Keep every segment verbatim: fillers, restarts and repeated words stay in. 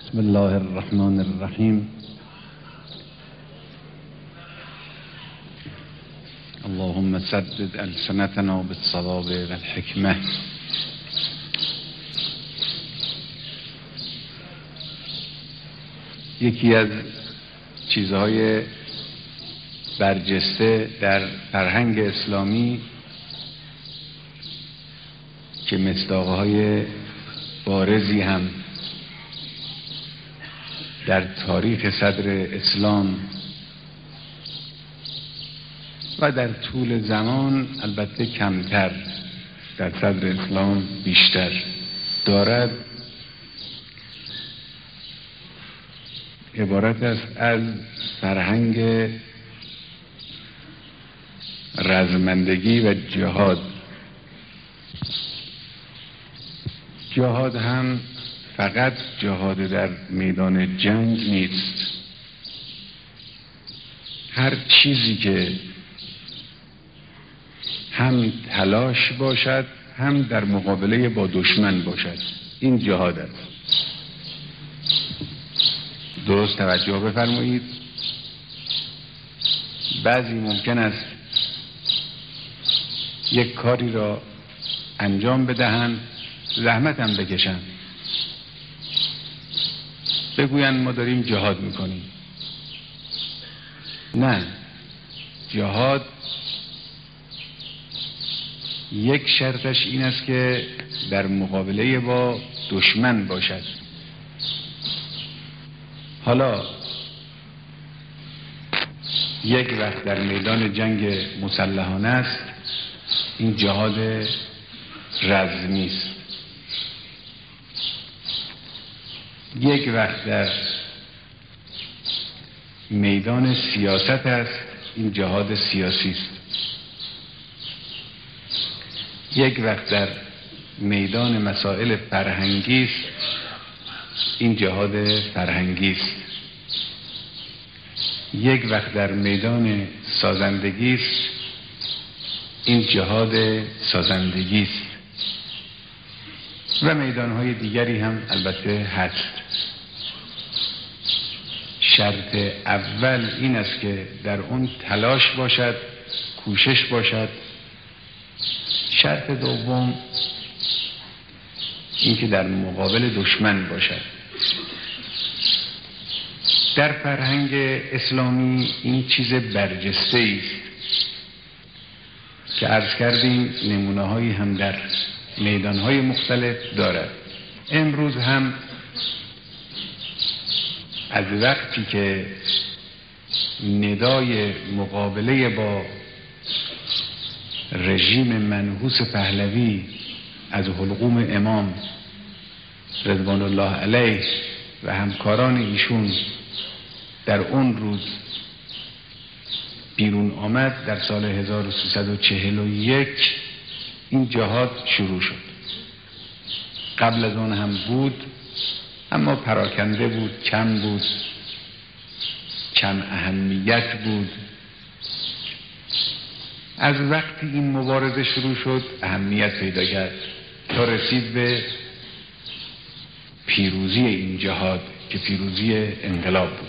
بسم الله الرحمن الرحیم. اللهم سدد ألسنتنا بالصواب والحکمة. یکی از چیزهای برجسته در فرهنگ اسلامی که مصداقهای بارزی هم در تاریخ صدر اسلام و در طول زمان البته کمتر، در صدر اسلام بیشتر دارد، عبارت است از فرهنگ رزمندگی و جهاد. جهاد هم فقط جهاد در میدان جنگ نیست. هر چیزی که هم تلاش باشد هم در مقابله با دشمن باشد، این جهاد است. درست توجه بفرمایید. بعضی ممکن است یک کاری را انجام بدهند، زحمت هم بکشند، بگویند ما داریم جهاد میکنیم. نه، جهاد یک شرطش این است که در مقابله با دشمن باشد. حالا یک وقت در میدان جنگ مسلحانه است، این جهاد رزمی است. یک وقت در میدان سیاست است، این جهاد سیاسی است. یک وقت در میدان مسائل فرهنگی است، این جهاد فرهنگی است. یک وقت در میدان سازندگی است، این جهاد سازندگی است. و میدانهای دیگری هم البته هست. شرط اول این است که در اون تلاش باشد، کوشش باشد. شرط دوم این که در مقابل دشمن باشد. در فرهنگ اسلامی این چیز برجسته است که عرض کردیم نمونه هایی هم در میدان های مختلف دارد. امروز هم از وقتی که ندای مقابله با رژیم منحوس پهلوی از حلقوم امام رضوان الله علیه و همکاران ایشون در اون روز بیرون آمد، در سال هزار و سیصد و چهل و یک این جهاد شروع شد. قبل از اون هم بود، اما پراکنده بود، کم بود، کم اهمیت بود. از وقتی این مبارزه شروع شد اهمیت پیدا کرد تا رسید به پیروزی این جهاد که پیروزی انقلاب بود.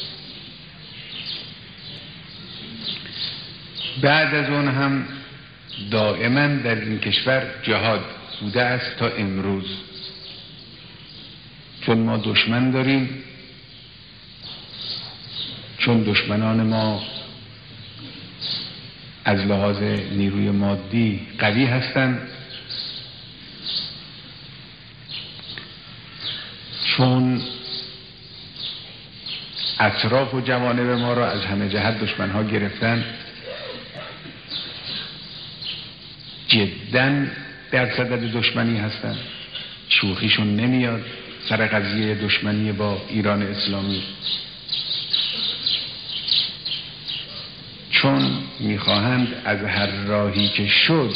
بعد از اون هم دائما در این کشور جهاد بوده است تا امروز. چون ما دشمن داریم، چون دشمنان ما از لحاظ نیروی مادی قوی هستند، چون اطراف و جوانب ما را از همه جهت دشمنها گرفتن، جداً در صدد دشمنی هستند، شوخیشون نمیاد سر قضیه دشمنی با ایران اسلامی، چون میخواهند از هر راهی که شد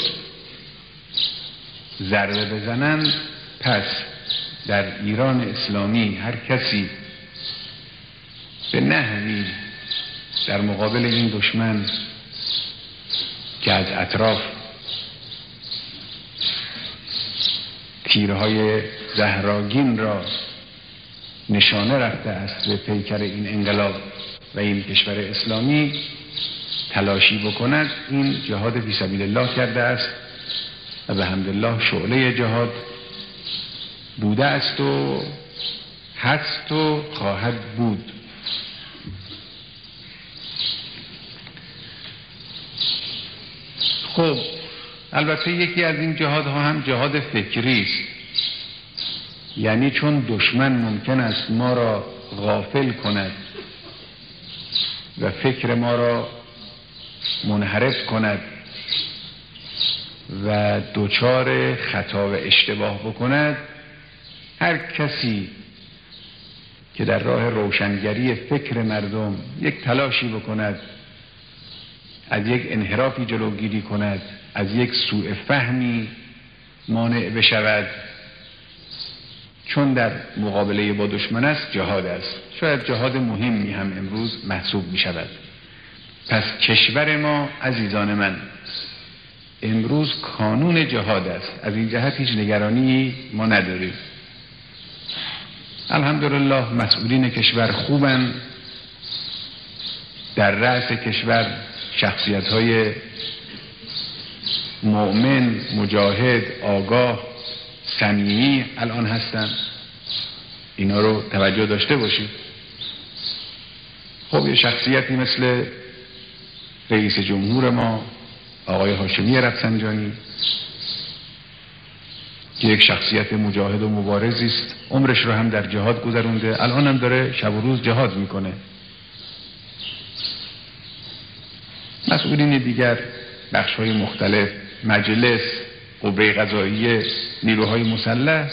ضربه بزنند. پس در ایران اسلامی هر کسی به نحوی در مقابل این دشمن که از اطراف تیرهای زهراگین را نشانه رفته است به پیکر این انقلاب و این کشور اسلامی تلاشی بکند، این جهاد فی سبیل الله کرده است و به حمدالله شعله جهاد بوده است و هست و خواهد بود. خب البته یکی از این جهادها هم جهاد فکری است، یعنی چون دشمن ممکن است ما را غافل کند و فکر ما را منحرف کند و دوچار خطا و اشتباه بکند، هر کسی که در راه روشنگری فکر مردم یک تلاشی بکند، از یک انحرافی جلوگیری کند، از یک سوء فهمی مانع بشود، چون در مقابله با دشمن است جهاد است، شاید جهاد مهمی هم امروز محسوب می شود. پس کشور ما عزیزان من امروز کانون جهاد است، از این جهت هیچ نگرانی ما نداریم. الحمدلله مسئولین کشور خوبن، در رأس کشور شخصیت های مؤمن، مجاهد، آگاه، صمیمی الان هستن، اینا رو توجه داشته باشید. خب یه شخصیتی مثل رئیس جمهور ما آقای هاشمی رفسنجانی که یک شخصیت مجاهد و مبارزی است، عمرش رو هم در جهاد گذرونده، الان هم داره شب و روز جهاد میکنه. مسئولین دیگر، بخش‌های مختلف، مجلس، قوه قضاییه، نیروهای مسلح،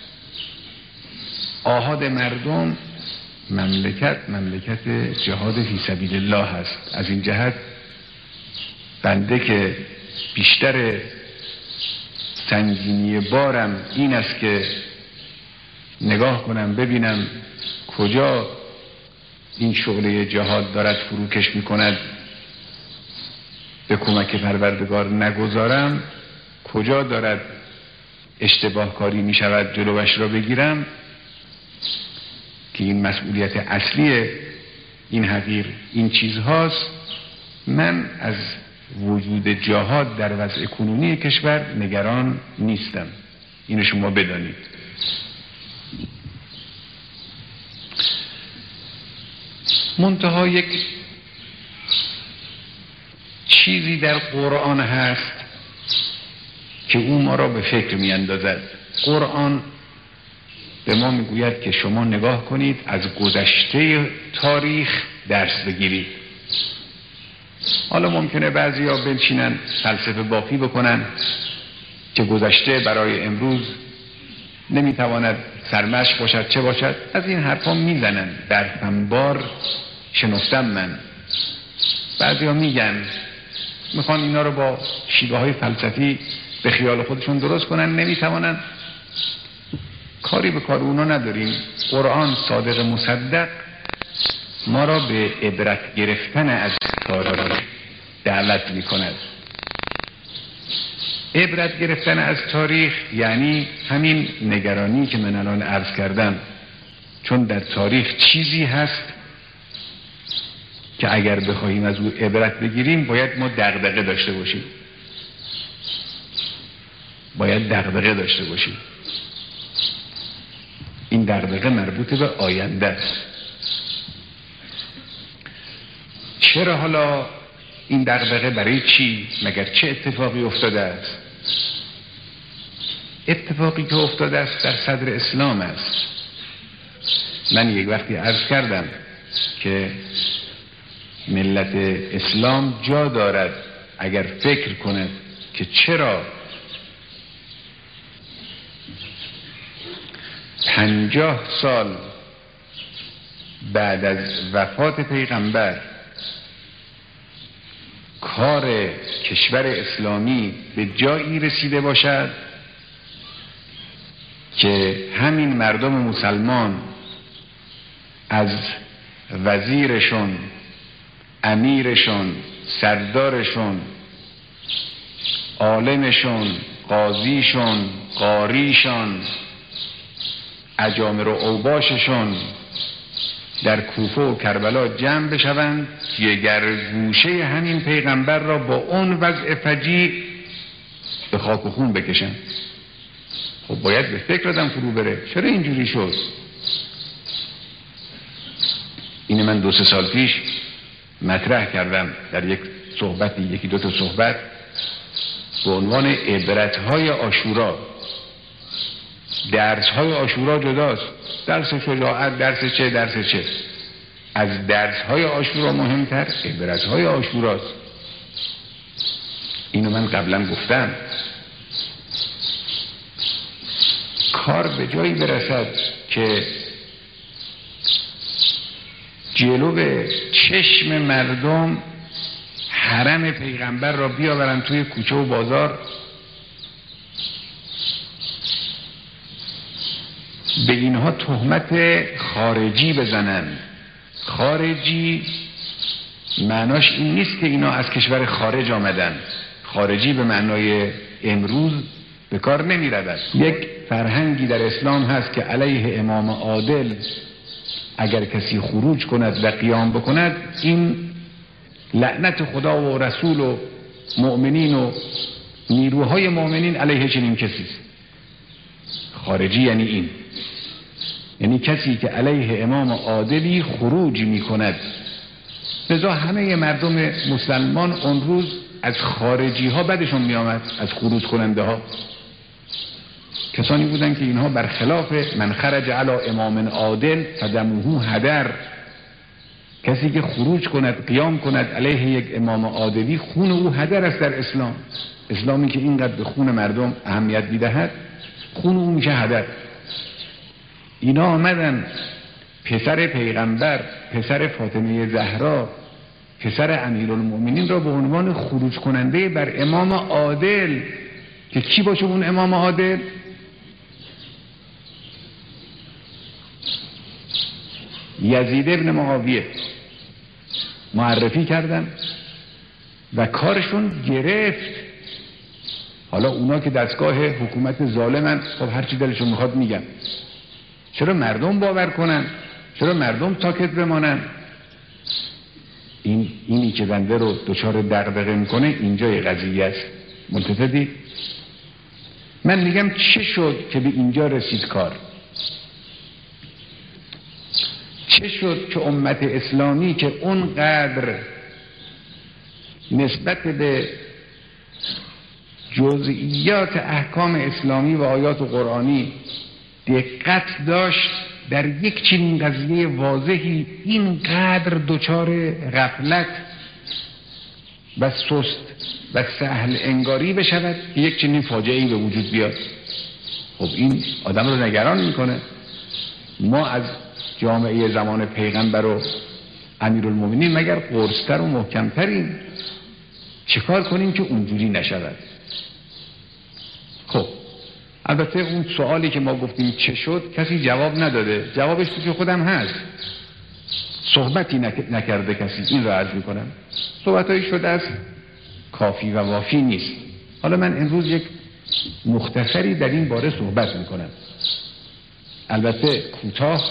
آحاد مردم، مملکت مملکت جهاد فی سبیل الله هست. از این جهت بنده که بیشتر سنگینی بارم این است که نگاه کنم ببینم کجا این شعله جهاد دارد فروکش میکند، به کمک پروردگار نگذارم، کجا دارد اشتباه کاری می شود جلوش را بگیرم، که این مسئولیت اصلی این حقیر این چیزهاست. من از وجود جهاد در وضع کنونی کشور نگران نیستم، اینو شما بدانید. منتها یک چیزی در قرآن هست که او ما را به فکر می اندازد. قرآن به ما می گوید که شما نگاه کنید، از گذشته تاریخ درس بگیرید. حالا ممکنه بعضی ها بنشینن فلسفه بافی بکنن که گذشته برای امروز نمیتواند سرمشق باشد، چه باشد، از این حرفا میزنن. در فنبار شنفتم من. بعضی ها میگن میخوان اینا رو با شیوه های فلسفی به خیال خودشون درست کنن، نمیتوانن. کاری به کار اونا نداریم. قرآن صادق مصدق ما را به عبرت گرفتن از تاریخ دعوت میکند. عبرت گرفتن از تاریخ یعنی همین نگرانی که من الان عرض کردم، چون در تاریخ چیزی هست که اگر بخواهیم از او عبرت بگیریم باید ما دغدغه داشته باشیم، باید دغدغه داشته باشیم. این دغدغه مربوط به آینده است. چرا حالا این دغدغه؟ برای چی؟ مگر چه اتفاقی افتاده است؟ اتفاقی که افتاده است در صدر اسلام است. من یک وقتی عرض کردم که ملت اسلام جا دارد اگر فکر کند که چرا پنجاه سال بعد از وفات پیغمبر کار کشور اسلامی به جایی رسیده باشد که همین مردم مسلمان از وزیرشون، امیرشون، سردارشون، عالمشون، قاضیشون، قاریشون، اجامر و اوباششون در کوفه و کربلا جمع بشوند، جگر گوشه همین پیغمبر را با اون وضع فجیع به خاک و خون بکشن. خب باید به فکر آدم فرو بره، چرا اینجوری شد؟ این من دو سه سال پیش مطرح کردم در یک صحبتی، یکی دو تا صحبت به عنوان عبرت‌های عاشورا. درس‌های عاشورا جداست، درس شجاعت، درس چه درس چه از درس‌های عاشورا مهمتر عبرت‌های عاشوراست. اینو من قبلا گفتم. کار به جایی برسد که جلو به چشم مردم حرم پیغمبر را بیاورن توی کوچه و بازار، به اینها تهمت خارجی بزنن. خارجی معناش این نیست که اینا از کشور خارج آمدن. خارجی به معنای امروز به کار نمی رود. یک فرهنگی در اسلام هست که علیه امام عادل اگر کسی خروج کند و قیام بکند، این لعنت خدا و رسول و مؤمنین و نیروهای مؤمنین علیه چنین کسی است. خارجی یعنی این، یعنی کسی که علیه امام عادلی خروج می کند. لذا همه مردم مسلمان اون روز از خارجی ها بدشون می آمد، از خروج کننده ها. کسانی بودن که اینها برخلاف من خرج علی امام عادل فدمه هدر، کسی که خروج کند قیام کند علیه یک امام عادلی، خون او هدر است در اسلام. اسلامی که اینقدر به خون مردم اهمیت میدهد، خون او میشه هدر. اینا آمدن پسر پیغمبر، پسر فاطمه زهرا، پسر امیرالمؤمنین را به عنوان خروج کننده بر امام عادل، که کی باشه اون امام عادل؟ یزید ابن معاویه معرفی کردن و کارشون گرفت. حالا اونا که دستگاه حکومت ظالمن، خب هرچی دلشون میخواد میگن. چرا مردم باور کنن؟ چرا مردم ساکت بمانن؟ این اینی که بنده رو دچار دغدغه میکنه اینجای قضیه است. ملتفتی؟ من میگم چه شد که به اینجا رسید کار؟ چه شد که امت اسلامی که اونقدر نسبت به جزئیات احکام اسلامی و آیات قرآنی دقت داشت، در یک چنین قضیه واضحی اینقدر دچار غفلت و سست و سهل انگاری بشود که یک چنین فاجعه‌ای به وجود بیاد؟ خب این آدم رو نگران میکنه. ما از جامعه زمان پیغمبر و امیرالمومنین مگر قرص‌تر و محکم‌تریم؟ چیکار کنیم که اونجوری نشود؟ خب البته اون سوالی که ما گفتیم چه شد کسی جواب نداده، جوابش تو که خودم هست. صحبتی نکرده کسی، این را عرض میکنم. صحبتایی شده است کافی و وافی نیست. حالا من امروز یک مختصری در این باره صحبت میکنم، البته کوتاه،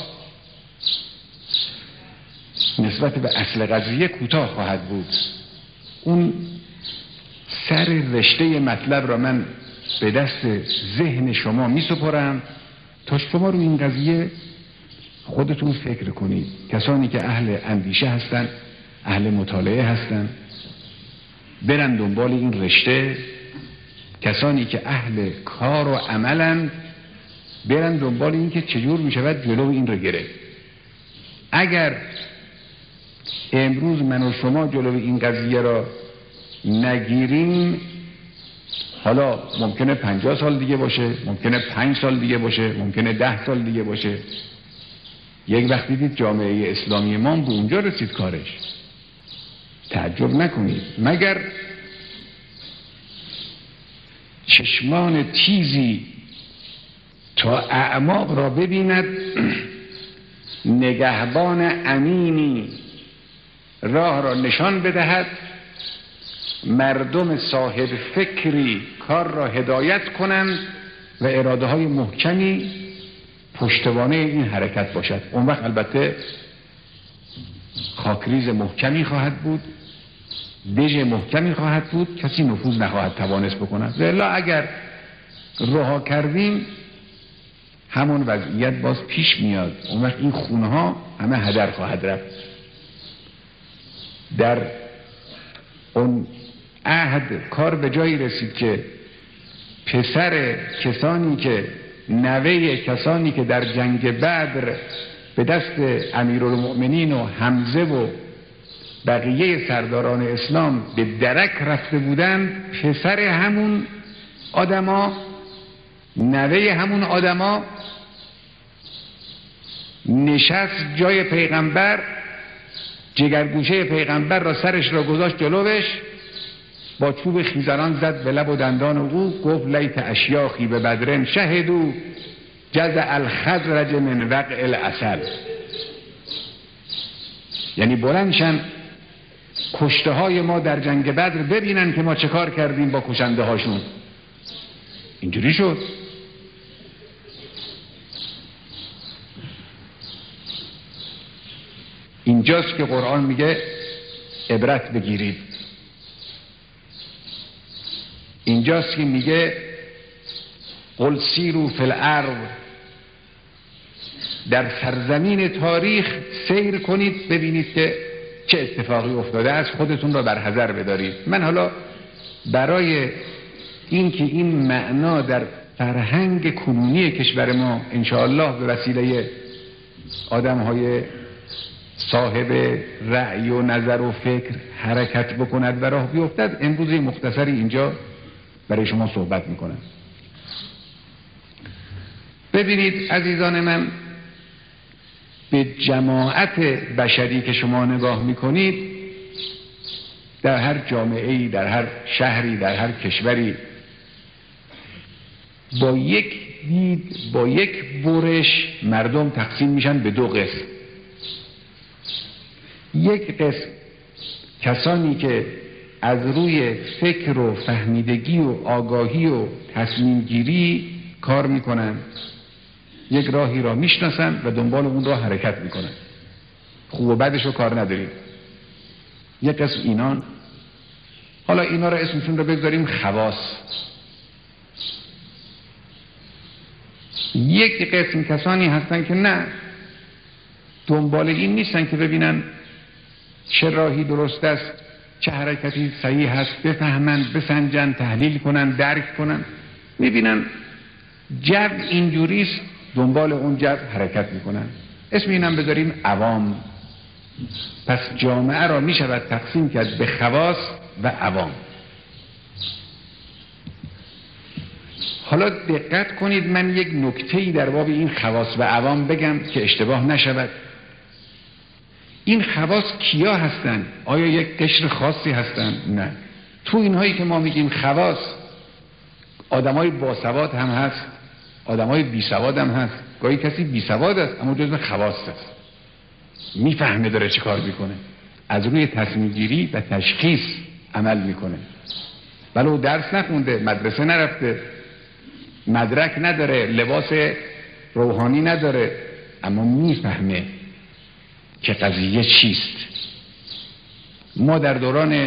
نسبت به اصل قضیه کوتاه خواهد بود. اون سر رشته مطلب را من به دست ذهن شما می سپارم تا شما رو این قضیه خودتون فکر کنید. کسانی که اهل اندیشه هستن، اهل مطالعه هستن، برن دنبال این رشته. کسانی که اهل کار و عملن، برن دنبال این که چجور می شود جلو این رو گرفت. اگر امروز من و شما جلو این قضیه را نگیریم، حالا ممکنه پنجاه سال دیگه باشه، ممکنه پنج سال دیگه باشه، ممکنه ده سال دیگه باشه، یک وقتی دید جامعه اسلامی ما به اونجا رسید کارش. تعجب نکنید مگر چشمان تیزی تا اعماق را ببیند، نگهبان امینی راه را نشان بدهد، مردم صاحب فکری کار را هدایت کنند و اراده های محکمی پشتوانه این حرکت باشد. اون وقت البته خاکریز محکمی خواهد بود، دژ محکمی خواهد بود، کسی نفوذ نخواهد توانست بکند. والا اگر رها کردیم همون وضعیت باز پیش میاد، اون وقت این خونه ها همه هدر خواهد رفت. در اون عهد کار به جایی رسید که پسر کسانی که نوه کسانی که در جنگ بدر به دست امیرالمؤمنین و حمزه و بقیه سرداران اسلام به درک رفته بودند، پسر همون آدما، نوه همون آدما نشست جای پیغمبر، جگرگوشه پیغمبر را سرش را گذاشت جلوش، با چوب خیزران زد به لب و دندان او، گفت لیت اشیاخی به بدرن شهدو جزع الخزرج من وقع العسل. یعنی بلندشن کشته های ما در جنگ بدر ببینن که ما چه کار کردیم با کشنده هاشون. اینجوری شد. اینجاست که قرآن میگه عبرت بگیرید. اینجاست که میگه قل سیروا فی الارض، در سرزمین تاریخ سیر کنید ببینید که چه اتفاقی افتاده است، خودتون را بر حذر بدارید. من حالا برای اینکه این معنا در فرهنگ کنونی کشور ما انشاءالله به وسیله آدم‌های صاحب رأی و نظر و فکر حرکت بکند و راه بیفتد، امروز مختصری اینجا برای شما صحبت میکنم. ببینید عزیزان من، به جماعت بشری که شما نگاه میکنید، در هر جامعه‌ای، در هر شهری، در هر کشوری، با یک دید، با یک برش مردم تقسیم میشن به دو قسم. یک قسم کسانی که از روی فکر و فهمیدگی و آگاهی و تصمیم گیری کار میکنن، یک راهی را میشناسن و دنبال اون راه حرکت میکنن، خوب و بدش رو کار نداریم. یک قسم اینان، حالا اینا را اسمشون رو بگذاریم خواص. یک قسم کسانی هستن که نه، دنبال این نیستن که ببینن چه راهی درست است، چه حرکتی صحیح هست، بفهمن، بسنجن، تحلیل کنن، درک کنن. میبینن جو اینجوریست، دنبال اون جو حرکت میکنن. اسم اینم بذاریم عوام. پس جامعه را میشود تقسیم کرد به خواص و عوام. حالا دقت کنید، من یک نکته‌ای در باب این خواص و عوام بگم که اشتباه نشود. این خواص کیا هستن؟ آیا یک قشر خاصی هستن؟ نه. تو اینهایی که ما میگیم خواص، آدمای باسواد هم هست، آدمای بیسواد هم هست. گاهی کسی بیسواد است اما جزو خواص است، میفهمه داره چه کار میکنه، از روی تصمیم گیری و تشخیص عمل میکنه. ولو درس نخونده، مدرسه نرفته، مدرک نداره، لباس روحانی نداره، اما میفهمه که قضیه چیست. ما در دوران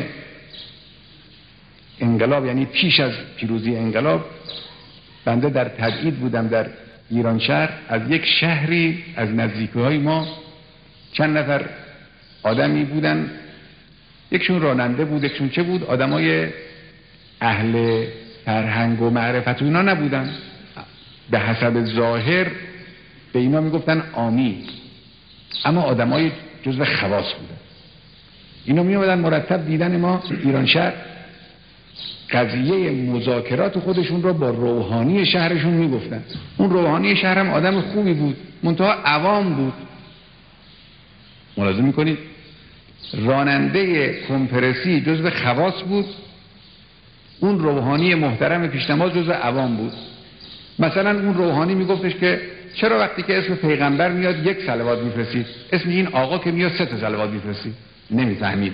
انقلاب، یعنی پیش از پیروزی انقلاب، بنده در تبعید بودم در ایران شهر. از یک شهری از نزدیکی‌های ما چند نفر آدمی بودن، یکشون راننده بود، یکشون چه بود، آدمای اهل فرهنگ و معرفت و اینا نبودن. به حسب ظاهر به اینا میگفتن عامی، اما آدمای جزو خواص بودن. اینا می اومدن مرتب دیدن ما ایران شهر، قضیه مذاکرات خودشون رو با روحانی شهرشون میگفتن. اون روحانی شهر هم آدم خوبی بود، منتها عوام بود. ملاحظه میکنید راننده کمپرسی جزو خواص بود، اون روحانی محترم پیشنماز جزو عوام بود. مثلا اون روحانی میگفتش که چرا وقتی که اسم پیغمبر میاد یک صلوات میفرستید، اسم این آقا که میاد سه تا صلوات میفرستید؟ نمیفهمید.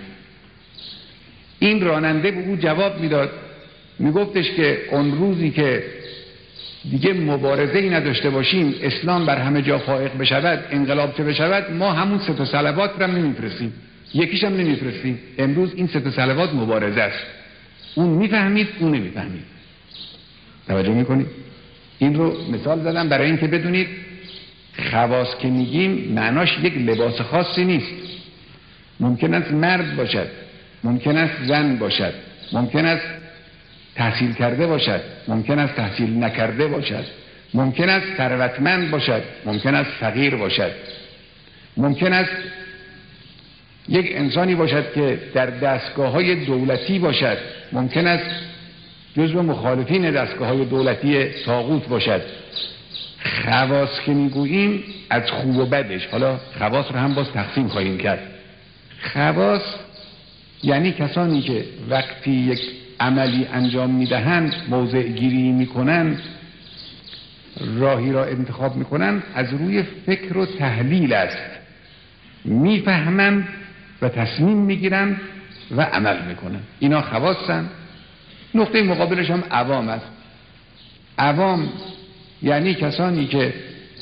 این راننده به او جواب میداد، میگفتش که اون روزی که دیگه مبارزه ای نداشته باشیم، اسلام بر همه جا فائق بشود، انقلاب چه بشود، ما همون سه تا صلوات رو هم نمیفرستیم، یکیش هم نمیفرستیم. امروز این سه تا صلوات مبارزه است. اون میفهمید، اون نمیفهمید. توجه میکنید؟ این رو مثال زدم برای اینکه بدونید خواص که میگیم معناش یک لباس خاصی نیست. ممکن است مرد باشد، ممکن است زن باشد، ممکن است تحصیل کرده باشد، ممکن است تحصیل نکرده باشد، ممکن است ثروتمند باشد، ممکن است فقیر باشد، ممکن است یک انسانی باشد که در دستگاه‌های دولتی باشد، ممکن است جزو مخالفین دستگاه‌های دولتی طاغوت باشد. خواص که میگوییم از خوب و بدش، حالا خواص رو هم باز تقسیم خواهیم کرد. خواص یعنی کسانی که وقتی یک عملی انجام میدهند، موضع گیری میکنند، راهی را انتخاب میکنند، از روی فکر و تحلیل است، میفهمند و تصمیم میگیرند و عمل میکنند. اینا خواصن. نقطه مقابلش هم عوام است. عوام یعنی کسانی که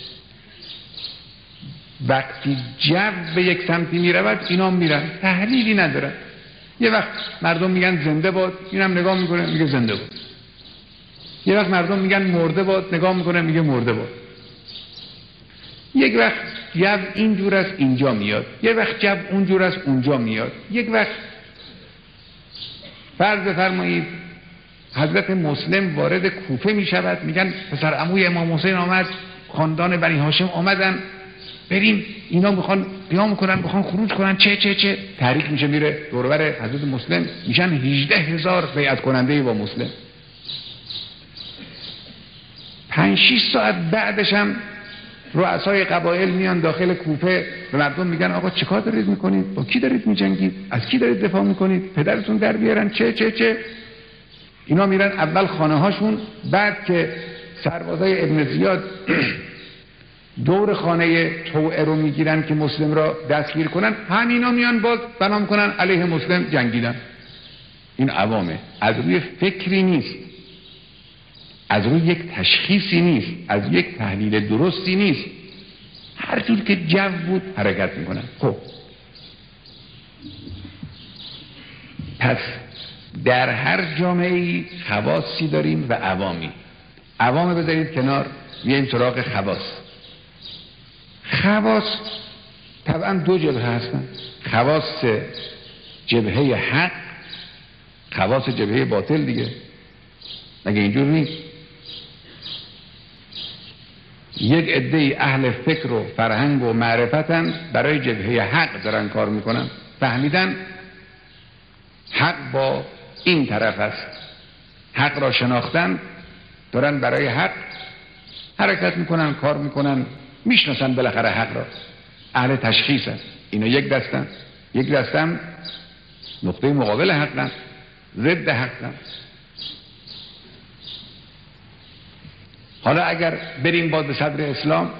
وقتی جو به یک سمتی میرود اینا میرن، تحلیلی ندارن. یه وقت مردم میگن زنده باد، اینم نگاه میکنه میگه زنده باد. یه وقت مردم میگن مرده باد، نگاه میکنه میگه مرده باد. یک وقت جو اینجور است اینجا میاد، یه وقت جو اونجور است اونجا میاد. یک وقت فرض بفرمایید حضرت مسلم وارد کوفه میشود، میگن پسر عموی امام حسین آمد، خاندان بنی هاشم آمدن، بریم اینا میخوان قیام کنن، میخوان خروج کنن، چه چه چه تحریک میشه، میره دور و بر حضرت مسلم، میشن هجده هزار بیعت کننده با مسلم. پنج شش ساعت بعدش هم رؤسای قبایل میان داخل کوفه به مردم میگن آقا چه کار دارید میکنید؟ با کی دارید میجنگید؟ از کی دارید دفاع میکنید؟ پدرتون در بیارن، چه چه چه. اینا میرن اول خانه هاشون، بعد که سربازای ابن زیاد دور خانه توعه رو میگیرن که مسلم را دستگیر کنن، همینا میان باز بنا میکنن علیه مسلم جنگیدن. این عوامه. از روی فکری نیست، از روی یک تشخیصی نیست، از یک تحلیل درستی نیست، هر جور که جو بود حرکت میکنن. خب پس در هر جامعه‌ای خواصی داریم و عوامی. عوام بذارید کنار، بیایم سراغ خواص. خواص طبعا دو جبهه هستن، خواص جبهه حق، خواص جبهه باطل دیگه. مگه اینجور نیست؟ یک عده اهل فکر و فرهنگ و معرفتن، برای جبهه حق دارن کار میکنن، فهمیدن حق با این طرف است، حق را شناختن، دارن برای حق حرکت میکنن، کار میکنن، میشناسن بالاخره حق را، اهل تشخیص هست. اینا یک دستن. یک دستن نقطه مقابل حقن، ضد حقن. حالا اگر بریم باز به صدر اسلام،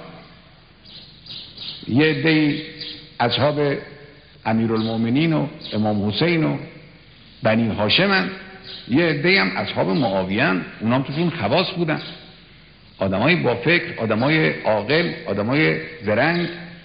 یه عده اصحاب امیرالمومنین و امام حسین و بنی هاشمن، یه عده هم اصحاب معاویه، اونا هم توشون خواص بودن، آدمای با فکر، آدمای عاقل، آدمای زرنگ،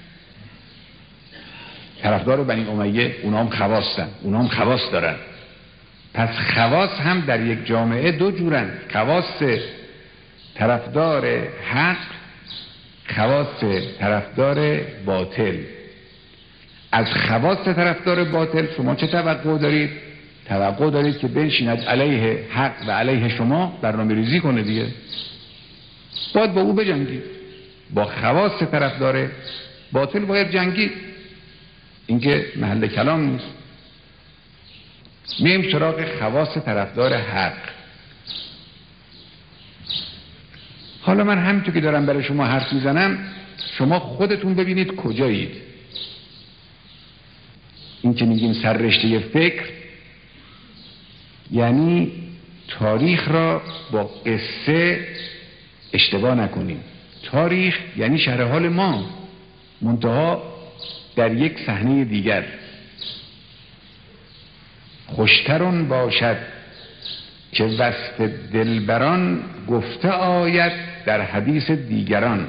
طرفدار بنی امیه، اونا هم خواصن، اونا هم خواص دارن. پس خواص هم در یک جامعه دو جورن، خواص طرفدار حق، خواص طرفدار باطل. از خواص طرفدار باطل شما چه توقع دارید؟ توقع دارید که بنشیند علیه حق و علیه شما برنامه ریزی کنه دیگه. باید با او بجنگید. با خواص طرفدار باطل باید جنگید. اینکه محل کلام نیست. میم سراغ خواص طرفدار حق. حالا من همینطور که دارم برای شما حرف میزنم، شما خودتون ببینید کجایید. این که میگیم سررشته فکر، یعنی تاریخ را با قصه اشتباه نکنیم. تاریخ یعنی شرح حال ما، منتها در یک صحنه دیگر. خوشترون باشد که وصف دلبران گفته آید در حدیث دیگران.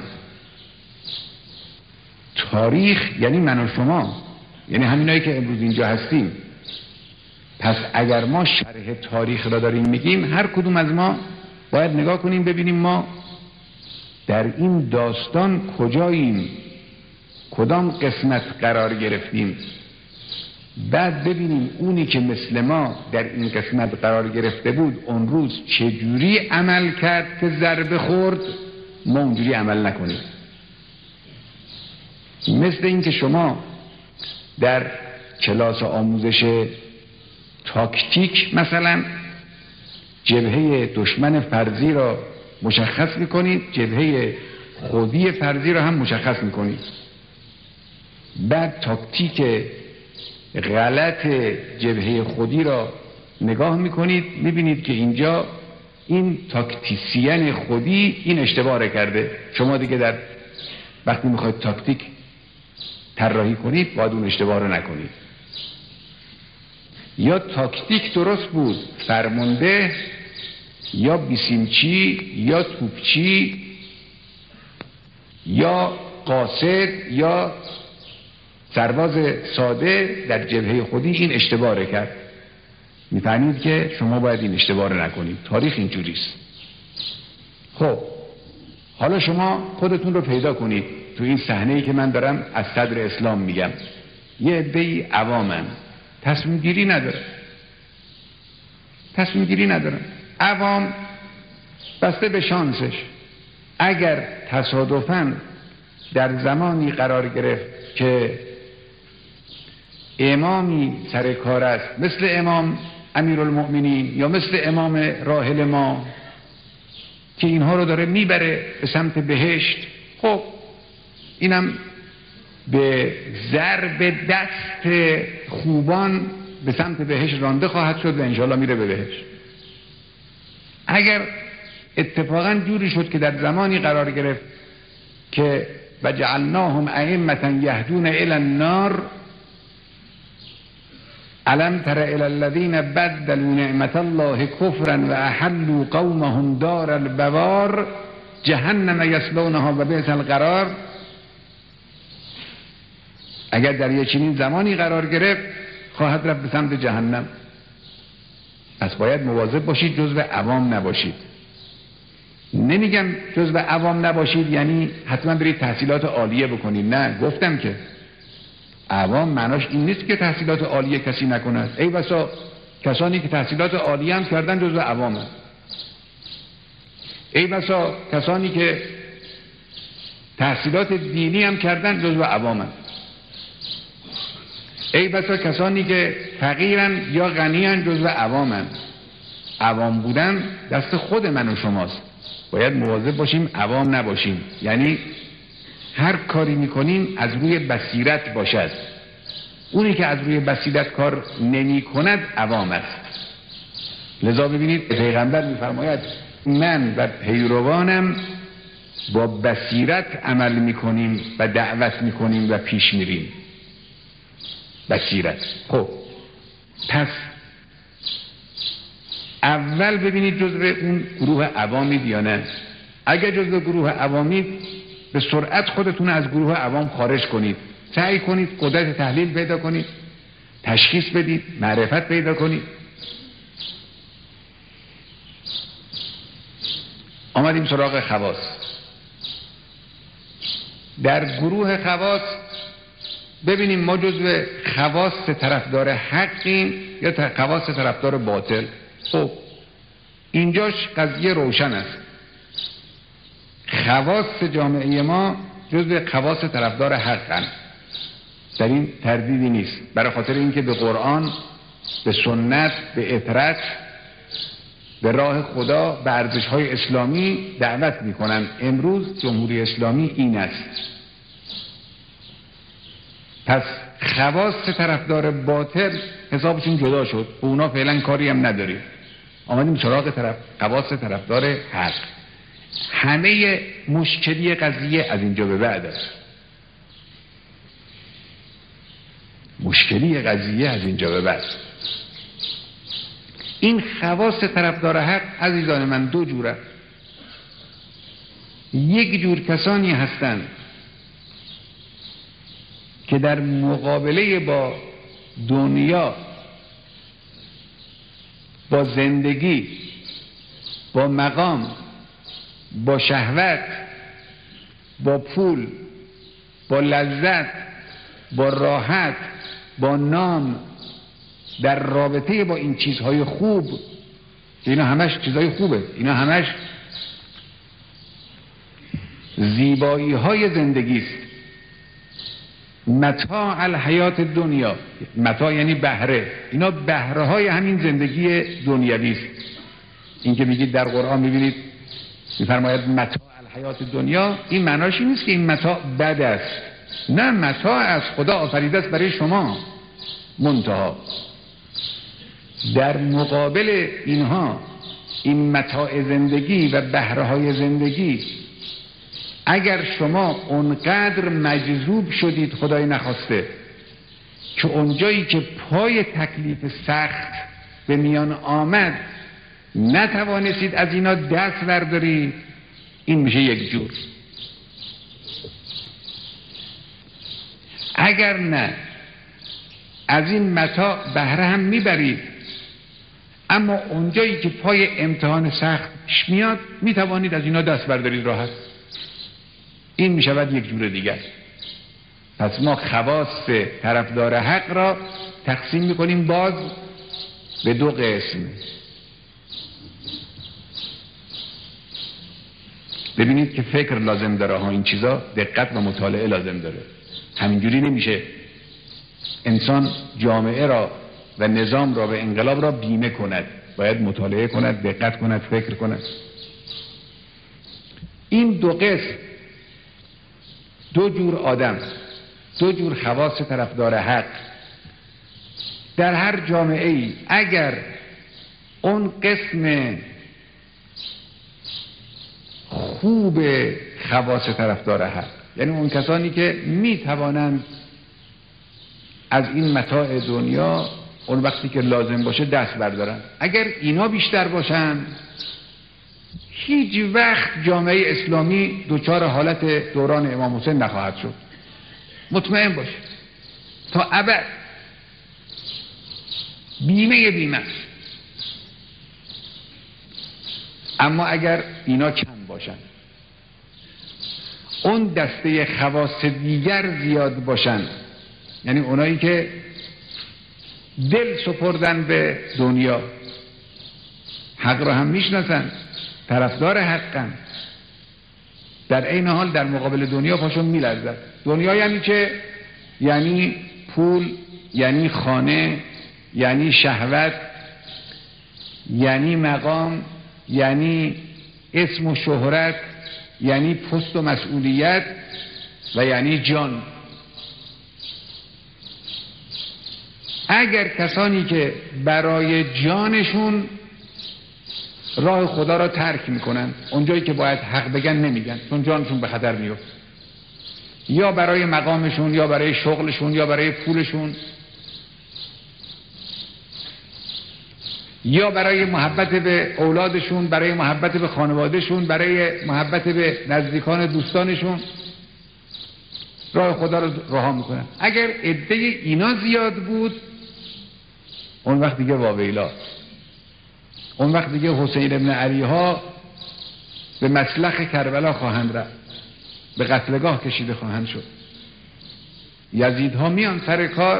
تاریخ یعنی من و شما، یعنی همینایی که امروز اینجا هستیم. پس اگر ما شرح تاریخ را داریم میگیم، هر کدوم از ما باید نگاه کنیم ببینیم ما در این داستان کجاییم، کدام قسمت قرار گرفتیم، بعد ببینیم اونی که مثل ما در این قسمت قرار گرفته بود اون روز چجوری عمل کرد که ضربه خورد، ما اونجوری عمل نکنیم. مثل این که شما در کلاس آموزش تاکتیک مثلا جبهه دشمن فرضی را مشخص میکنید، جبهه خودی فرضی را هم مشخص میکنید، بعد تاکتیک غلط جبهه خودی را نگاه میکنید، میبینید که اینجا این تاکتیسین خودی این اشتباه را کرده. شما دیگه در وقتی میخواید تاکتیک طراحی کنید باید اون اشتباه رو نکنید. یا تاکتیک درست بود، فرمانده یا بیسیمچی یا توپچی یا قاصد یا سرباز ساده در جبهه خودی این اشتباه رو کرد. میفهمید که شما باید این اشتباه رو نکنید. تاریخ اینجوریست. خب حالا شما خودتون رو پیدا کنید تو این صحنه‌ای که من دارم از صدر اسلام میگم. یه عده‌ای عوامن، تصمیم گیری نداره تصمیم گیری ندارن. عوام بسته به شانسش، اگر تصادفاً در زمانی قرار گرفت که امامی سر کار است مثل امام امیرالمؤمنین یا مثل امام راحل ما که اینها رو داره میبره به سمت بهشت، خب اینم به ضرب دست خوبان به سمت بهشت رانده خواهد شد و انشاءالله میره به بهشت. اگر اتفاقا جوری شد که در زمانی قرار گرفت که وجعلناهم ائمة یهدون الی النار الم تر الی الذین بدلوا نعمت الله کفرا و احلوا قومهم دار البوار جهنم یصلونها و بئس القرار، اگر در یک چنین زمانی قرار گرفت خواهد رفت به سمت جهنم. پس باید مواظب باشید جزو عوام نباشید. نمیگم جزو عوام نباشید یعنی حتما برید تحصیلات عالیه بکنید، نه، گفتم که عوام معناش این نیست که تحصیلات عالیه کسی نکنه. ای بسا کسانی که تحصیلات عالیه هم کردن جزو عوامه. ای بسا کسانی که تحصیلات دینی هم کردن جزو عوامه. ای بسا کسانی که فقیرن یا غنیان جزو عوامن. عوام بودن دست خود من و شماست. باید مواظب باشیم عوام نباشیم، یعنی هر کاری میکنیم از روی بصیرت باشد. اونی که از روی بصیرت کار نمی کند عوام است. لذا ببینید پیغمبر میفرماید من و پیروانم با بصیرت عمل میکنیم و دعوت میکنیم و پیش میریم. بصیرت. خب پس اول ببینید جزو اون گروه عوامید یا نه. اگر جزو گروه عوامید به سرعت خودتون از گروه عوام خارج کنید، سعی کنید قدرت تحلیل پیدا کنید، تشخیص بدید، معرفت پیدا کنید. آمدیم سراغ خواص. در گروه خواص ببینیم ما جزو خواص طرفدار حقیم یا خواص طرفدار باطل. خب اینجاش قضیه روشن است. خواص جامعه ما جزو خواص طرفدار حقن، در این تردیدی نیست، برای خاطر اینکه به قرآن، به سنت، به اطرت، به راه خدا، به ارزش‌های اسلامی دعوت میکنن. امروز جمهوری اسلامی این است. پس خواص طرفدار باطل حسابشون جدا شد، اونا فعلا کاری هم نداریم. آمدیم سراغ طرف خواص طرفدار حق. همه مشکلی قضیه از اینجا به بعد است. مشکلی قضیه از اینجا به بعد. این خواص طرفدار حق عزیزان من دو جوره. یک جور کسانی هستند که در مقابله با دنیا، با زندگی، با مقام، با شهوت، با پول، با لذت، با راحت، با نام، در رابطه با این چیزهای خوب، اینا همش چیزهای خوبه، اینا همش زیبایی های زندگی است. متاع الحیات دنیا، متاع یعنی بهره، اینا بهره های همین زندگی دنیوی است. این که میگید در قرآن میبینید میفرماید متاع الحیات دنیا، این معناش این نیست که این متاع بد است، نه، متاع از خدا آفریده است برای شما. منتها در مقابل اینها، این متاع زندگی و بهره های زندگی، اگر شما اونقدر مجذوب شدید خدای نخواسته که اونجایی که پای تکلیف سخت به میان آمد نتوانستید از اینا دست بردارید، این میشه یک جور. اگر نه از این متاع بهره هم میبرید، اما اونجایی که پای امتحان سختش میاد میتوانید از اینا دست بردارید راحت، این میشود یک جور دیگر. پس ما خواص طرفدار حق را تقسیم میکنیم باز به دو قسم. ببینید که فکر لازم داره ها، این چیزا دقت و مطالعه لازم داره. همینجوری نمیشه انسان جامعه را و نظام را و انقلاب را بیمه کند، باید مطالعه کند، دقت کند، فکر کند. این دو قسم، دو جور آدم، دو جور خواص طرفدار حق در هر جامعه ای، اگر اون قسم خوب خواص طرفدار حق، یعنی اون کسانی که می توانند از این متاع دنیا اون وقتی که لازم باشه دست بردارن، اگر اینا بیشتر باشن، هیچ وقت جامعه اسلامی دوچار حالت دوران امام حسین نخواهد شد. مطمئن باش تا ابد، بیمه بیمه. اما اگر اینا کم باشن، اون دسته خواص دیگر زیاد باشن، یعنی اونایی که دل سپردن به دنیا، حق را هم میشناسن، طرفدار حقن، در عین حال در مقابل دنیا پاشون میلرزد. دنیا یعنی چه؟ یعنی پول، یعنی خانه، یعنی شهوت، یعنی مقام، یعنی اسم و شهرت، یعنی پست و مسئولیت و یعنی جان. اگر کسانی که برای جانشون راه خدا را ترک میکنن، اونجایی که باید حق بگن نمیگن چون جانشون به خطر میفته، یا برای مقامشون، یا برای شغلشون، یا برای پولشون، یا برای محبت به اولادشون، برای محبت به خانوادهشون، برای محبت به نزدیکان دوستانشون، راه خدا رو رها میکنن. اگر عده اینا زیاد بود، اون وقت دیگه واویلا، اون وقت دیگه حسین ابن علی ها به مسلخ کربلا خواهند رفت، به قتلگاه کشیده خواهند شد. یزید ها میان سر کار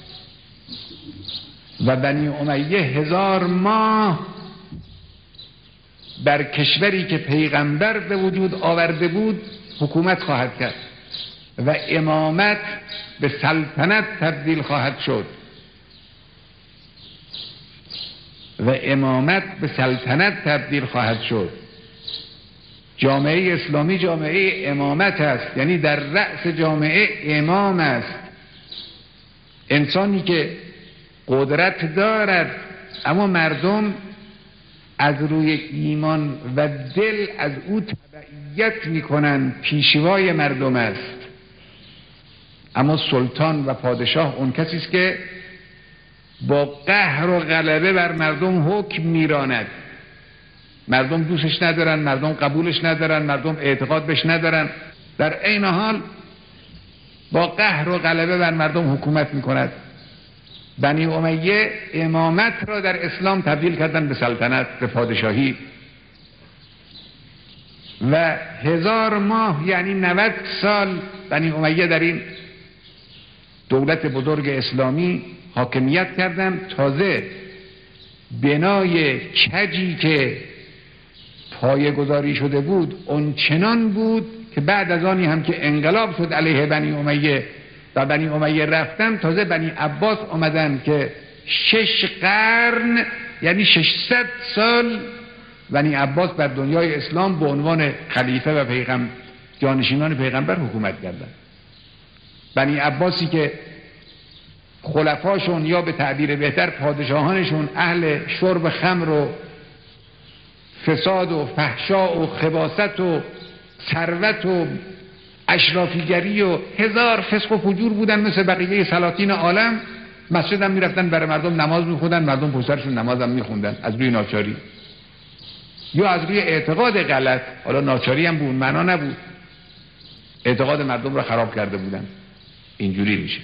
و بنی امیه هزار ماه بر کشوری که پیغمبر به وجود آورده بود حکومت خواهد کرد و امامت به سلطنت تبدیل خواهد شد و امامت به سلطنت تبدیل خواهد شد. جامعه اسلامی جامعه امامت است، یعنی در رأس جامعه امام است، انسانی که قدرت دارد اما مردم از روی ایمان و دل از او تبعیت میکنن، پیشوای مردم است. اما سلطان و پادشاه اون کسی است که با قهر و غلبه بر مردم حکم میراند. مردم دوستش ندارن، مردم قبولش ندارن، مردم اعتقاد بهش ندارن، در عین حال با قهر و غلبه بر مردم حکومت میکند. بنی امیه امامت را در اسلام تبدیل کردن به سلطنت، به پادشاهی، و هزار ماه یعنی نود سال بنی امیه در این دولت بزرگ اسلامی حاکمیت کردند. تازه بنای کجی که پایه گذاری شده بود اون چنان بود که بعد از آنی هم که انقلاب شد علیه بنی امیه و بنی امیه رفتن، تازه بنی عباس آمدن که شش قرن یعنی ششصد سال بنی عباس بر دنیای اسلام به عنوان خلیفه و پیغمبر، جانشینان پیغمبر حکومت کردند. بنی عباسی که خلفاشون یا به تعبیر بهتر پادشاهانشون اهل شرب خمر و فساد و فحشا و خباثت و ثروت و اشرافیگری و هزار فسق و فجور بودن، مثل بقیه سلاطین عالم. مسجد هم میرفتن برای مردم نماز میخوندن، مردم پسرشون نماز هم میخوندن از روی ناچاری یا از روی اعتقاد غلط. حالا ناچاری هم به اون معنا نبود، اعتقاد مردم را خراب کرده بودن. اینجوری میشه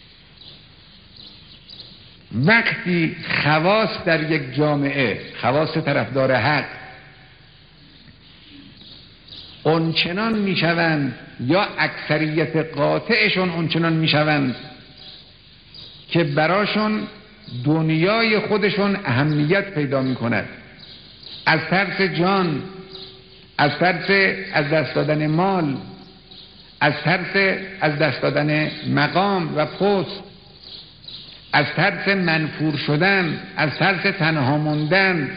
وقتی خواص در یک جامعه، خواص طرفدار حق، اونچنان میشوند یا اکثریت قاطعشون اونچنان میشوند که براشون دنیای خودشون اهمیت پیدا میکند، از ترس جان، از ترس از دست دادن مال، از ترس از دست دادن مقام و پست، از ترس منفور شدن، از ترس تنها موندن،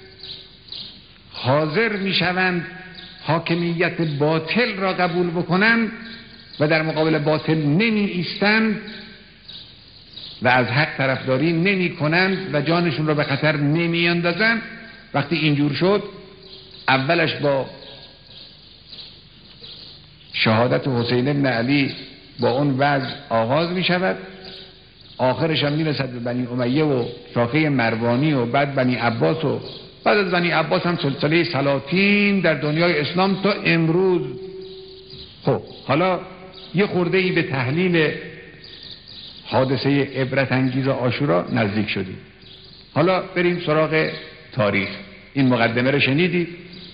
حاضر میشوند حاکمیت باطل را قبول بکنند و در مقابل باطل نمی ایستند و از حق طرفداری نمی کنند و جانشون را به خطر نمی اندازند. وقتی اینجور شد، اولش با شهادت حسین بن علی با اون وضع آغاز می شود، آخرش هم می رسد به بنی امیه و شاخه مروانی و بعد بنی عباس و بعد از بنی عباس هم سلسله سلاطین در دنیای اسلام تا امروز. خب حالا یه خورده ای به تحلیل حادثه عبرت انگیز عاشورا نزدیک شدیم. حالا بریم سراغ تاریخ. این مقدمه رو شنیدید.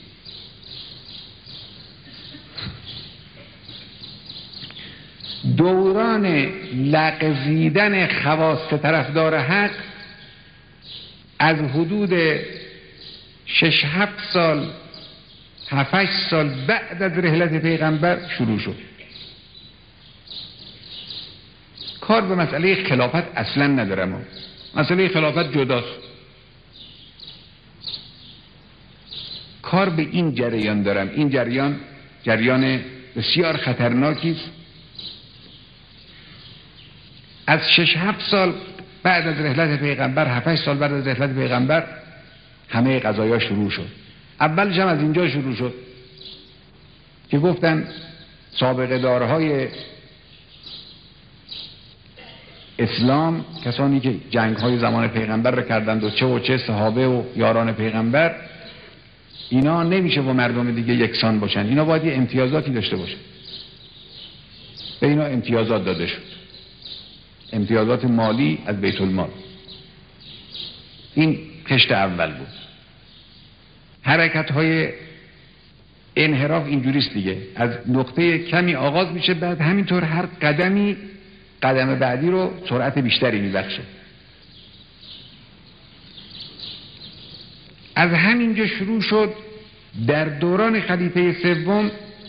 دوران لغزیدن خواص طرفدار حق از حدود شش هفت سال هفت سال بعد از رحلت پیغمبر شروع شد. کار به مسئله خلافت اصلا ندارم، مسئله خلافت جداست. کار به این جریان دارم. این جریان جریان بسیار خطرناکی است. از شش هفت سال بعد از رحلت پیغمبر، هفت سال بعد از رحلت پیغمبر، همه قضایا شروع شد. اولش هم از اینجا شروع شد که گفتن سابقه دارهای اسلام، کسانی که جنگ های زمان پیغمبر را کردند و چه و چه صحابه و یاران پیغمبر، اینا نمیشه با مردم دیگه یکسان باشن، اینا باید یه امتیازاتی داشته باشن. به اینا امتیازات داده شد، امتیازات مالی از بیت المال. این خشت اول بود. حرکت های انحراف اینجوریست دیگه، از نقطه کمی آغاز میشه، بعد همینطور هر قدمی قدم بعدی رو سرعت بیشتری میبخشه. از همینجا شروع شد. در دوران خلیفه سوم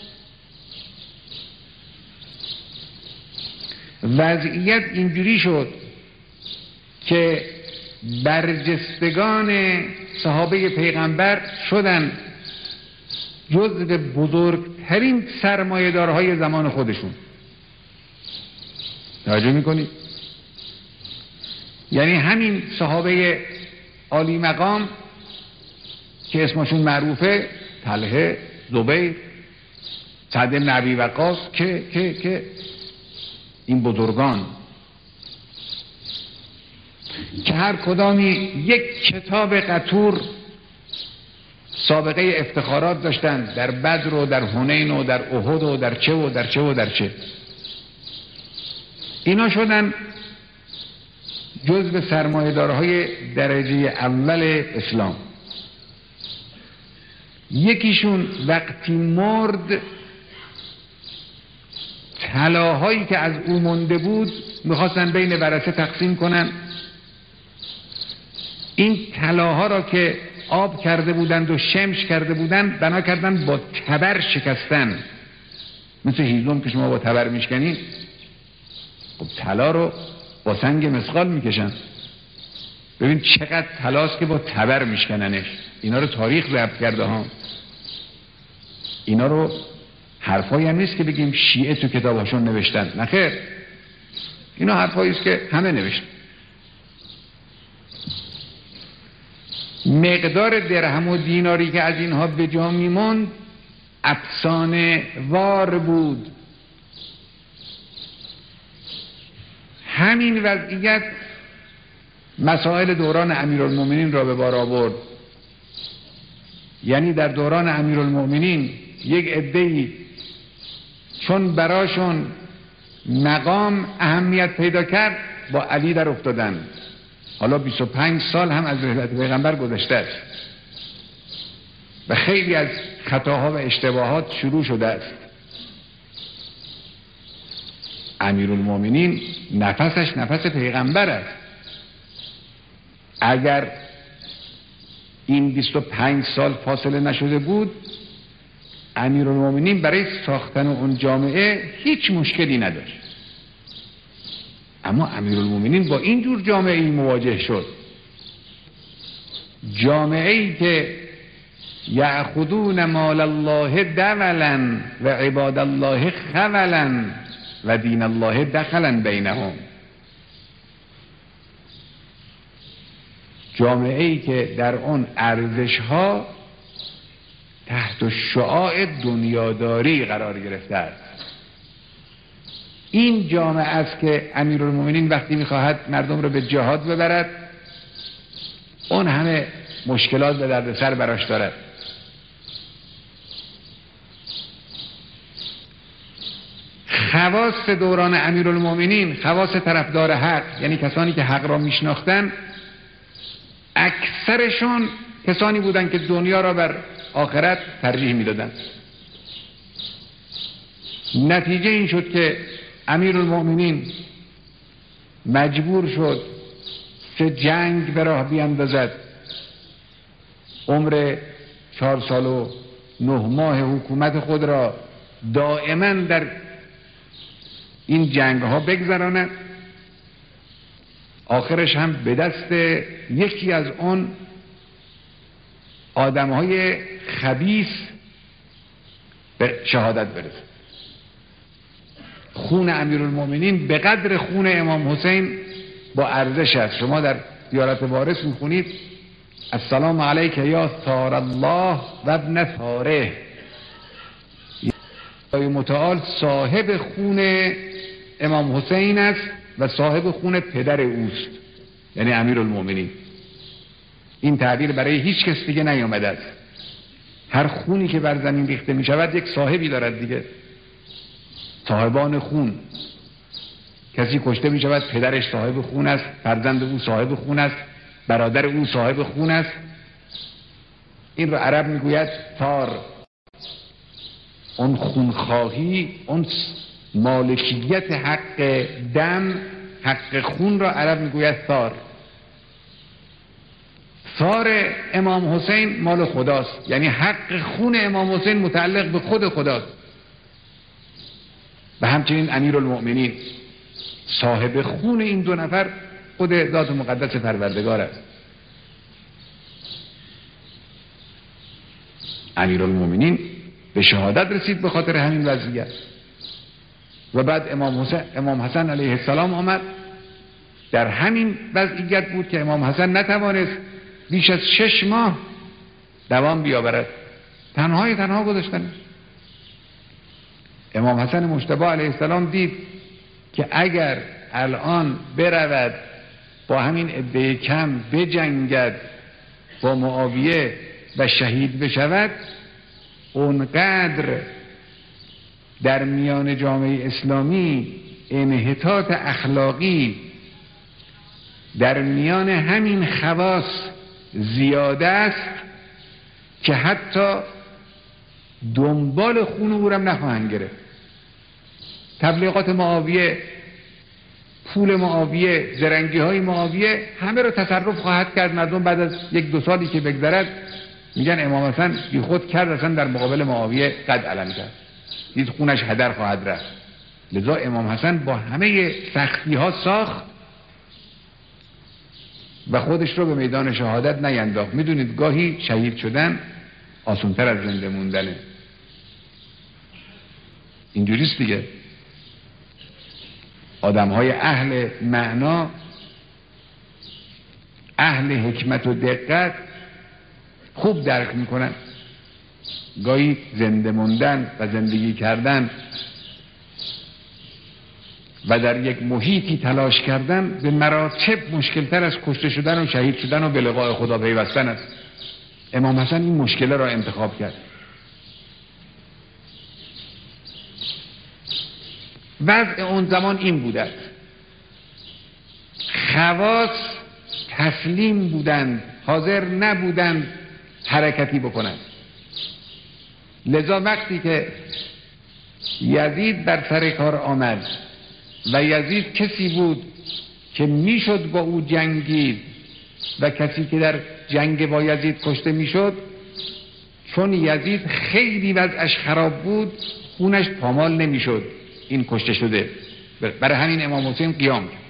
وضعیت اینجوری شد که برجستگان صحابه پیغمبر شدن جزو بزرگترین سرمایه‌دارهای زمان خودشون. توجه میکنید؟ یعنی همین صحابه عالی مقام که اسمشون معروفه، طلحه، زبیر، سعد بن ابی وقاص، که که که این بزرگان، که هر کدامی یک کتاب قطور سابقه افتخارات داشتن در بدر و در حنین و در احد و در چه و در چه و در چه. اینا شدن جزو سرمایه‌دارهای درجه اول اسلام. یکیشون وقتی مرد طلاهایی که از او مونده بود میخواستن بین ورثه تقسیم کنن. این طلاها را که آب کرده بودند و شمش کرده بودند بنا کردن با تبر شکستن، مثل هیزم که شما با تبر میشکنید. خب طلا رو با سنگ مسقال میکشن. ببین چقدر طلاست که با تبر میشکننش. اینا رو تاریخ ضبط کرده ها. اینا رو حرفایی هم نیست که بگیم شیعه تو کتاباشون نوشتن، نه خیر، اینا حرفایی است که همه نوشتن. مقدار درهم و دیناری که از اینها به جا میموند افسانه وار بود. همین وضعیت مسائل دوران امیرالمومنین را به بار آورد. یعنی در دوران امیرالمومنین یک عده‌ای چون براشون مقام اهمیت پیدا کرد با علی در افتادن. حالا بیست و پنج سال هم از رحلت پیغمبر گذشته است و خیلی از خطاها و اشتباهات شروع شده است. امیرالمومنین نفسش نفس پیغمبر است. اگر این بیست و پنج سال فاصله نشده بود امیرالمومنین برای ساختن اون جامعه هیچ مشکلی نداشت. اما امیرالمومنین با این جور جامعه ای مواجه شد، جامعه ای که یأخذون مال الله دولا و عباد الله خولا و دین الله دخلا بینهم. جامعه ای که در اون ارزش ها تحت شعاع دنیاداری قرار گرفته است. این جامعه است که امیرالمومنین وقتی میخواهد مردم رو به جهاد ببرد اون همه مشکلات به دردسر براش دارد. خواص دوران امیرالمومنین، خواص طرفدار حق، یعنی کسانی که حق را میشناختن، اکثرشون کسانی بودند که دنیا را بر آخرت ترجیح میدادند. نتیجه این شد که امیرالمومنین مجبور شد سه جنگ به راه بیاندازد. عمر چهار سال و نه ماه حکومت خود را دائما در این جنگ ها بگذراند. آخرش هم به دست یکی از اون آدم های خبیث به شهادت برسد. خون امیرالمومنین به قدر خون امام حسین با ارزش است. شما در زیارت وارث میخونید السلام علیک یا ثار الله و ابن ثاره. خدای متعال صاحب خون امام حسین است و صاحب خون پدر اوست، یعنی امیرالمومنین. این تعبیر برای هیچ کس دیگه نیامده است. هر خونی که بر زمین ریخته می شود یک صاحبی دارد دیگه. صاحبان خون، کسی کشته می شود پدرش صاحب خون است، فرزند او صاحب خون است، برادر او صاحب خون است. این رو عرب می گوید ثار. اون خونخواهی، اون مالکیت حق دم، حق خون را عرب می گوید ثار. ثار امام حسین مال خداست، یعنی حق خون امام حسین متعلق به خود خداست. و همچنین امیرالمؤمنین صاحب خون این دو نفر خود ذات مقدس پروردگار است. امیرالمؤمنین به شهادت رسید به خاطر همین وضعیت. و بعد امام حسین امام حسن علیه السلام آمد. در همین وضعیت بود که امام حسن نتوانست بیش از شش ماه دوام بیاورد، تنهای تنها گذاشتن. امام حسن مجتبی علیه السلام دید که اگر الان برود با همین عده کم بجنگد با معاویه و شهید بشود، اونقدر در میان جامعه اسلامی انحطاط اخلاقی در میان همین خواص زیاده است که حتی دنبال خون او را نخواهند گرفت. تبلیغات معاویه، پول معاویه، زرنگی های معاویه همه رو تصرف خواهد کرد. مردم بعد از یک دو سالی که بگذرد میگن امام حسن بی خود کرد، اصلا در مقابل معاویه قد علم کرد، دید خونش هدر خواهد رفت. لذا امام حسن با همه سختی ها ساخت و خودش رو به میدان شهادت نینداخت. میدونید گاهی شهید شدن آسان‌تر از زنده موندنه. اینجوریست دیگه. آدم های اهل معنا، اهل حکمت و دقت خوب درک میکنن گاهی زنده موندن و زندگی کردن و در یک محیطی تلاش کردن به مراتب مشکلتر از کشته شدن و شهید شدن و به لقاء خدا پیوستن است. امام حسن این مشکل را انتخاب کرد. وضع اون زمان این بوده، خواص تسلیم بودند، حاضر نبودند حرکتی بکنند. لذا وقتی که یزید بر سر کار آمد و یزید کسی بود که میشد با او جنگید و کسی که در جنگ با یزید کشته میشد، چون یزید خیلی وضعش خراب بود خونش پامال نمیشد این کشته شده، برای همین امام حسین قیام کرد.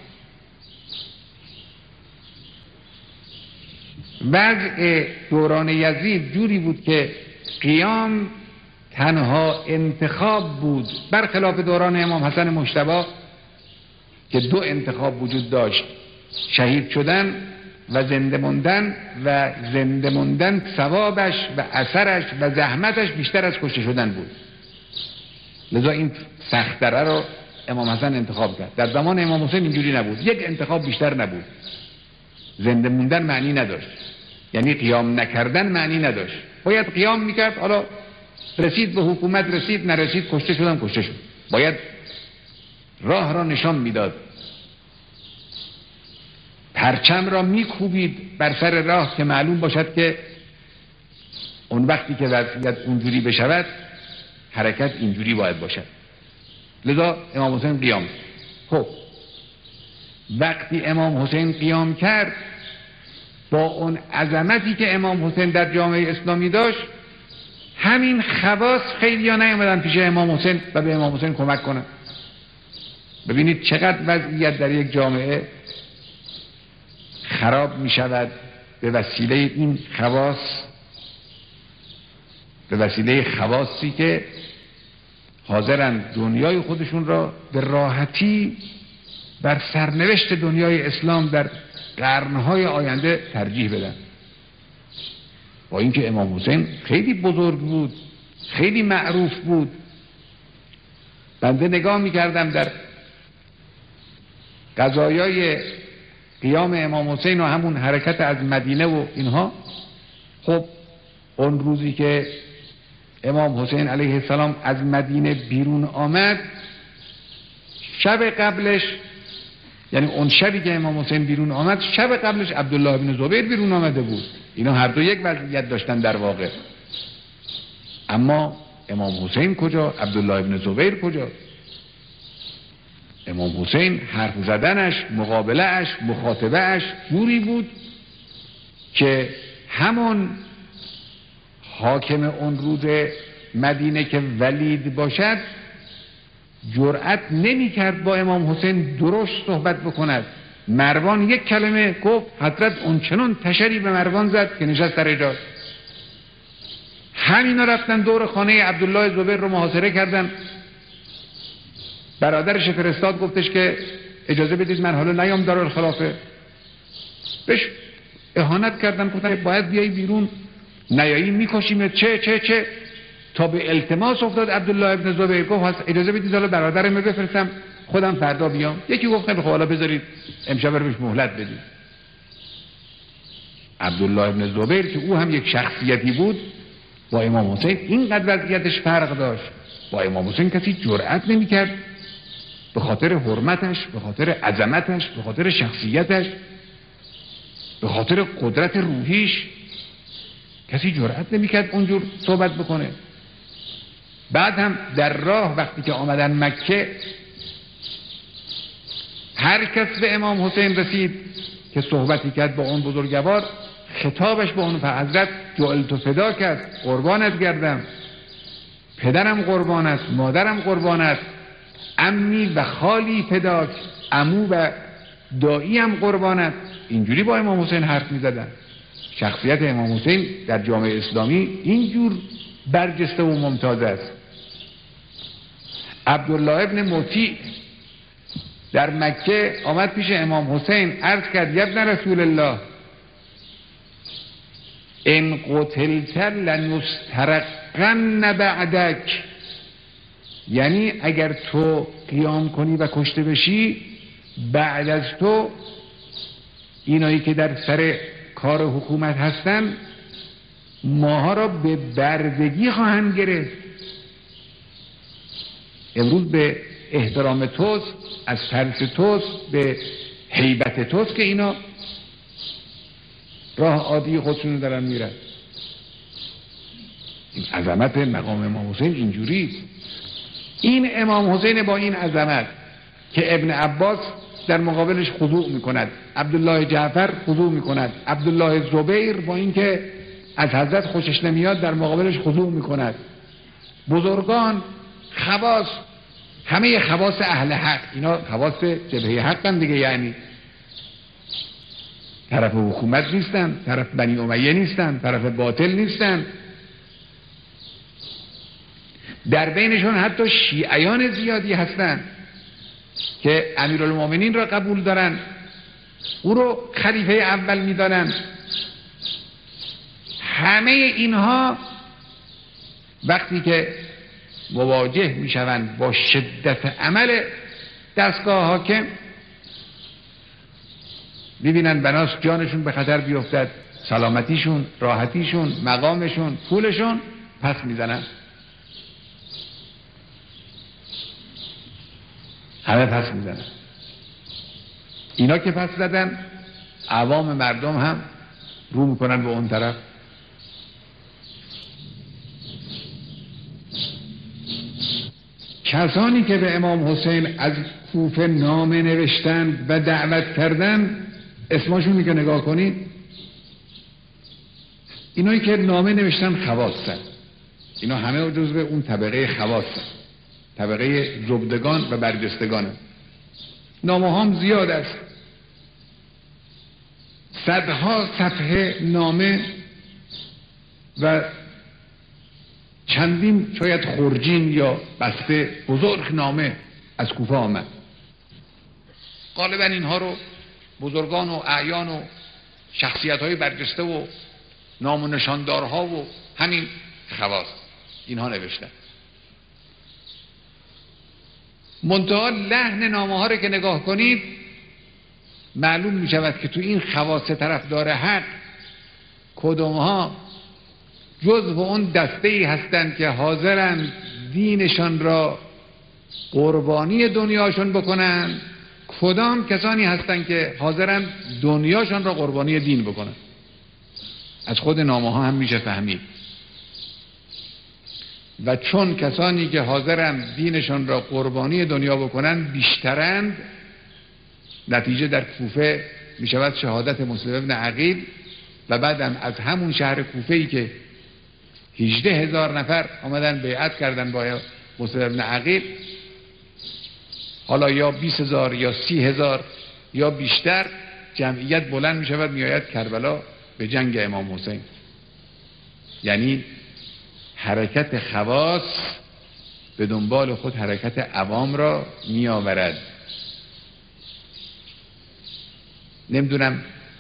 وضع دوران یزید جوری بود که قیام تنها انتخاب بود، برخلاف دوران امام حسن مجتبی که دو انتخاب وجود داشت، شهید شدن و زنده موندن، و زنده موندن ثوابش و اثرش و زحمتش بیشتر از کشته شدن بود. لذا این سخت‌تره رو امام حسن انتخاب کرد. در زمان امام حسین اینجوری نبود، یک انتخاب بیشتر نبود. زنده موندن معنی نداشت، یعنی قیام نکردن معنی نداشت. باید قیام میکرد، حالا رسید به حکومت رسید، نرسید کشته شدن کشته شد. باید راه را نشان میداد، پرچم را میکوبید بر سر راه که معلوم باشد که اون وقتی که وضعیت اونجوری بشود حرکت اینجوری باید باشد. لذا امام حسین قیام. خب وقتی امام حسین قیام کرد با اون عظمتی که امام حسین در جامعه اسلامی داشت، همین خواص خیلی ها نیامدن پیش امام حسین و به امام حسین کمک کنن. ببینید چقدر وضعیت در یک جامعه خراب می شود به وسیله این خواص، به وسیله خواصی که حاضرند دنیای خودشون را به راحتی بر سرنوشت دنیای اسلام در قرنهای آینده ترجیح بدن. با اینکه امام حسین خیلی بزرگ بود، خیلی معروف بود. بنده نگاه میکردم در قضایای قیام امام حسین و همون حرکت از مدینه و اینها. خب اون روزی که امام حسین علیه السلام از مدینه بیرون آمد، شب قبلش، یعنی اون شبی که امام حسین بیرون آمد، شب قبلش عبدالله بن زبیر بیرون آمده بود. اینا هر دو یک وضعیت داشتن در واقع. اما امام حسین کجا؟ عبدالله بن زبیر کجا؟ امام حسین حرف زدنش، مقابلهش، مخاطبهش جوری بود که همون حاکم اون روز مدینه که ولید باشد جرأت نمی کرد با امام حسین درست صحبت بکند. مروان یک کلمه گفت، حضرت اون چنان تشری به مروان زد که نشست سر جاش. همینا رفتن دور خانه عبدالله زبیر رو محاصره کردن. برادرش فرستاد، گفتش که اجازه بدید من حالا نیام دارالخلافه. بهش اهانت کردن، گفتن باید بیایی بیرون، نیایی میکشیم، چه چه چه تا به التماس افتاد عبدالله ابن زبیر. گفت اجازه بدید حالا برادرم بفرستم خودم فردا بیام. یکی گفت خیلی خب حالا بذارید امشب رو بهش مهلت بدید. عبدالله ابن زبیر که او هم یک شخصیتی بود با امام حسین اینقدر وضعیتش فرق داشت. با امام حسین کسی جرأت نمی‌کرد به خاطر حرمتش، به خاطر عظمتش، به خاطر شخصیتش، به خاطر قدرت روحیش کسی جرأت نمی‌کرد اونجور صحبت بکنه. بعد هم در راه وقتی که آمدن مکه هر کس به امام حسین رسید که صحبتی کرد با اون بزرگوار خطابش با اون حضرت جعلت فدا کرد، قربانت گردم، پدرم قربان است، مادرم قربان است، عمی و خالی فداک، عمو و دایی هم قربان است. اینجوری با امام حسین حرف می زدن. شخصیت امام حسین در جامعه اسلامی اینجور برجسته و ممتاز است. عبدالله ابن مطیع در مکه آمد پیش امام حسین عرض کرد ابن رسول الله ان قتلت لنسترقن بعدک، یعنی اگر تو قیام کنی و کشته بشی بعد از تو اینایی که در سر کار حکومت هستن ماها را به بردگی خواهند گرفت. امروز به احترام توست، از ترس توست، به هیبت توست که اینا راه عادی خودشون دارن میرن. این عظمت مقام امام حسین اینجوری. این امام حسین با این عظمت که ابن عباس در مقابلش خضوع میکند، عبدالله جعفر خضوع میکند، عبدالله زبیر با اینکه از حضرت خوشش نمیاد در مقابلش خضوع میکند، بزرگان، خواص، همه خواص اهل حق، اینا خواص جبهه حقن دیگه، یعنی طرف حکومت نیستن، طرف بنی امیه نیستن، طرف باطل نیستن. در بینشون حتی شیعیان زیادی هستن که امیرالمومنین را قبول دارن، او رو خلیفه اول میدانن. همه اینها وقتی که مواجه میشوند با شدت عمل دستگاه حاکم ببینن بناس جانشون به خطر بیفتد، سلامتیشون، راحتیشون، مقامشون، پولشون، پس میزنن. همه پس میزنن. اینا که پس زدن عوام مردم هم رو میکنن به اون طرف. کسانی که به امام حسین از کوفه نامه نوشتند و دعوت کردند اسمشون که نگاه کنید، اینایی که نامه نوشتن خواصن، اینا همه جزو اون طبقه خواصن، طبقه زبدگان و برجستگان. نامه هم زیاد است، صدها صفحه نامه و چندین شاید خرجین یا بسته بزرگ نامه از کوفه آمد. غالبا اینها رو بزرگان و اعیان و شخصیت های برجسته و نام و نشاندارها و همین خواص اینها نوشتن. منتها لحن نامه ها رو که نگاه کنید معلوم می شود که تو این خواص طرفدار حق کدوم ها جزو اون دسته ای هستند که حاضرند دینشان را قربانی دنیاشون بکنن، کدام کسانی هستند که حاضرند دنیاشان را قربانی دین بکنن. از خود نامه ها هم میشه فهمید. و چون کسانی که حاضرند دینشان را قربانی دنیا بکنن بیشترند، نتیجه در کوفه می شود شهادت مسلم ابن عقیل و بعدم از همون شهر کوفه ای که هجده هزار نفر آمدن بیعت کردن با مسلم ابن عقیل، حالا یا بیست هزار یا سی هزار یا بیشتر جمعیت بلند می شود می آید کربلا به جنگ امام حسین. یعنی حرکت خواص به دنبال خود حرکت عوام را می آورد. نمیدونم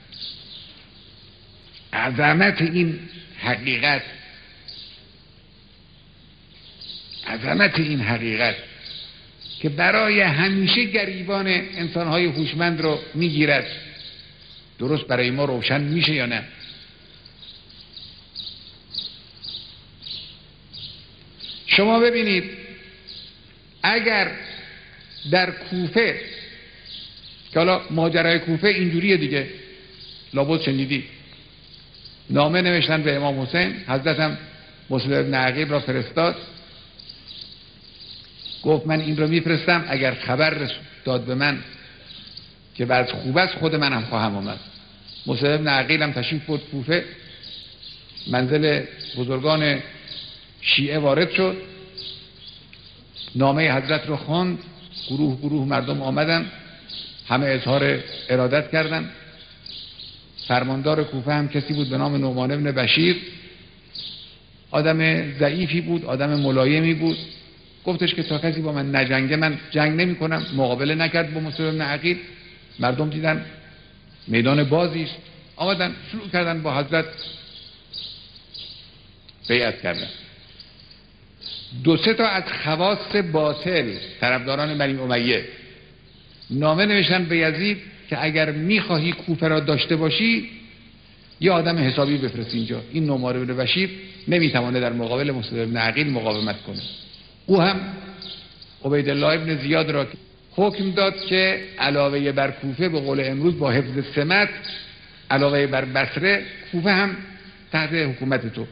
عظمت این حقیقت عظمت این حقیقت که برای همیشه گریبان انسانهای هوشمند رو میگیرد، درست برای ما روشن میشه یا نه؟ شما ببینید اگر در کوفه، که حالا ماجرای کوفه اینجوریه دیگه، لابد شنیدید، نامه نوشتن به امام حسین، حضرت هم مسلم بن عقیل را فرستاد، گفت من این رو میفرستم، اگر خبر داد به من که بعد خوب است خود من هم خواهم آمد. مسلم بن عقیل هم تشریف برد کوفه، منزل بزرگان شیعه وارد شد، نامه حضرت رو خواند، گروه گروه مردم آمدن، همه اظهار ارادت کردند. فرماندار کوفه هم کسی بود به نام نعمان بن بشیر، آدم ضعیفی بود، آدم ملایمی بود، گفتش که تا کسی با من نجنگه من جنگ نمی کنم. مقابله نکرد با مسلم بن عقیل. مردم دیدن میدان بازیست، آمدن شروع کردن با حضرت بیعت کردن. دو سه تا از خواص باطل طرفداران بنی امیه نامه نوشتن به یزید که اگر میخواهی کوفه را داشته باشی یه آدم حسابی بفرست اینجا. این نعمان بن بشیر نمیتوانه در مقابل مسلم بن عقیل مقاومت کنه. او هم عبیدالله ابن زیاد را حکم داد که علاوه بر کوفه به قول امروز با حفظ سمت، علاوه بر بصره، کوفه هم تحت حکومت تو.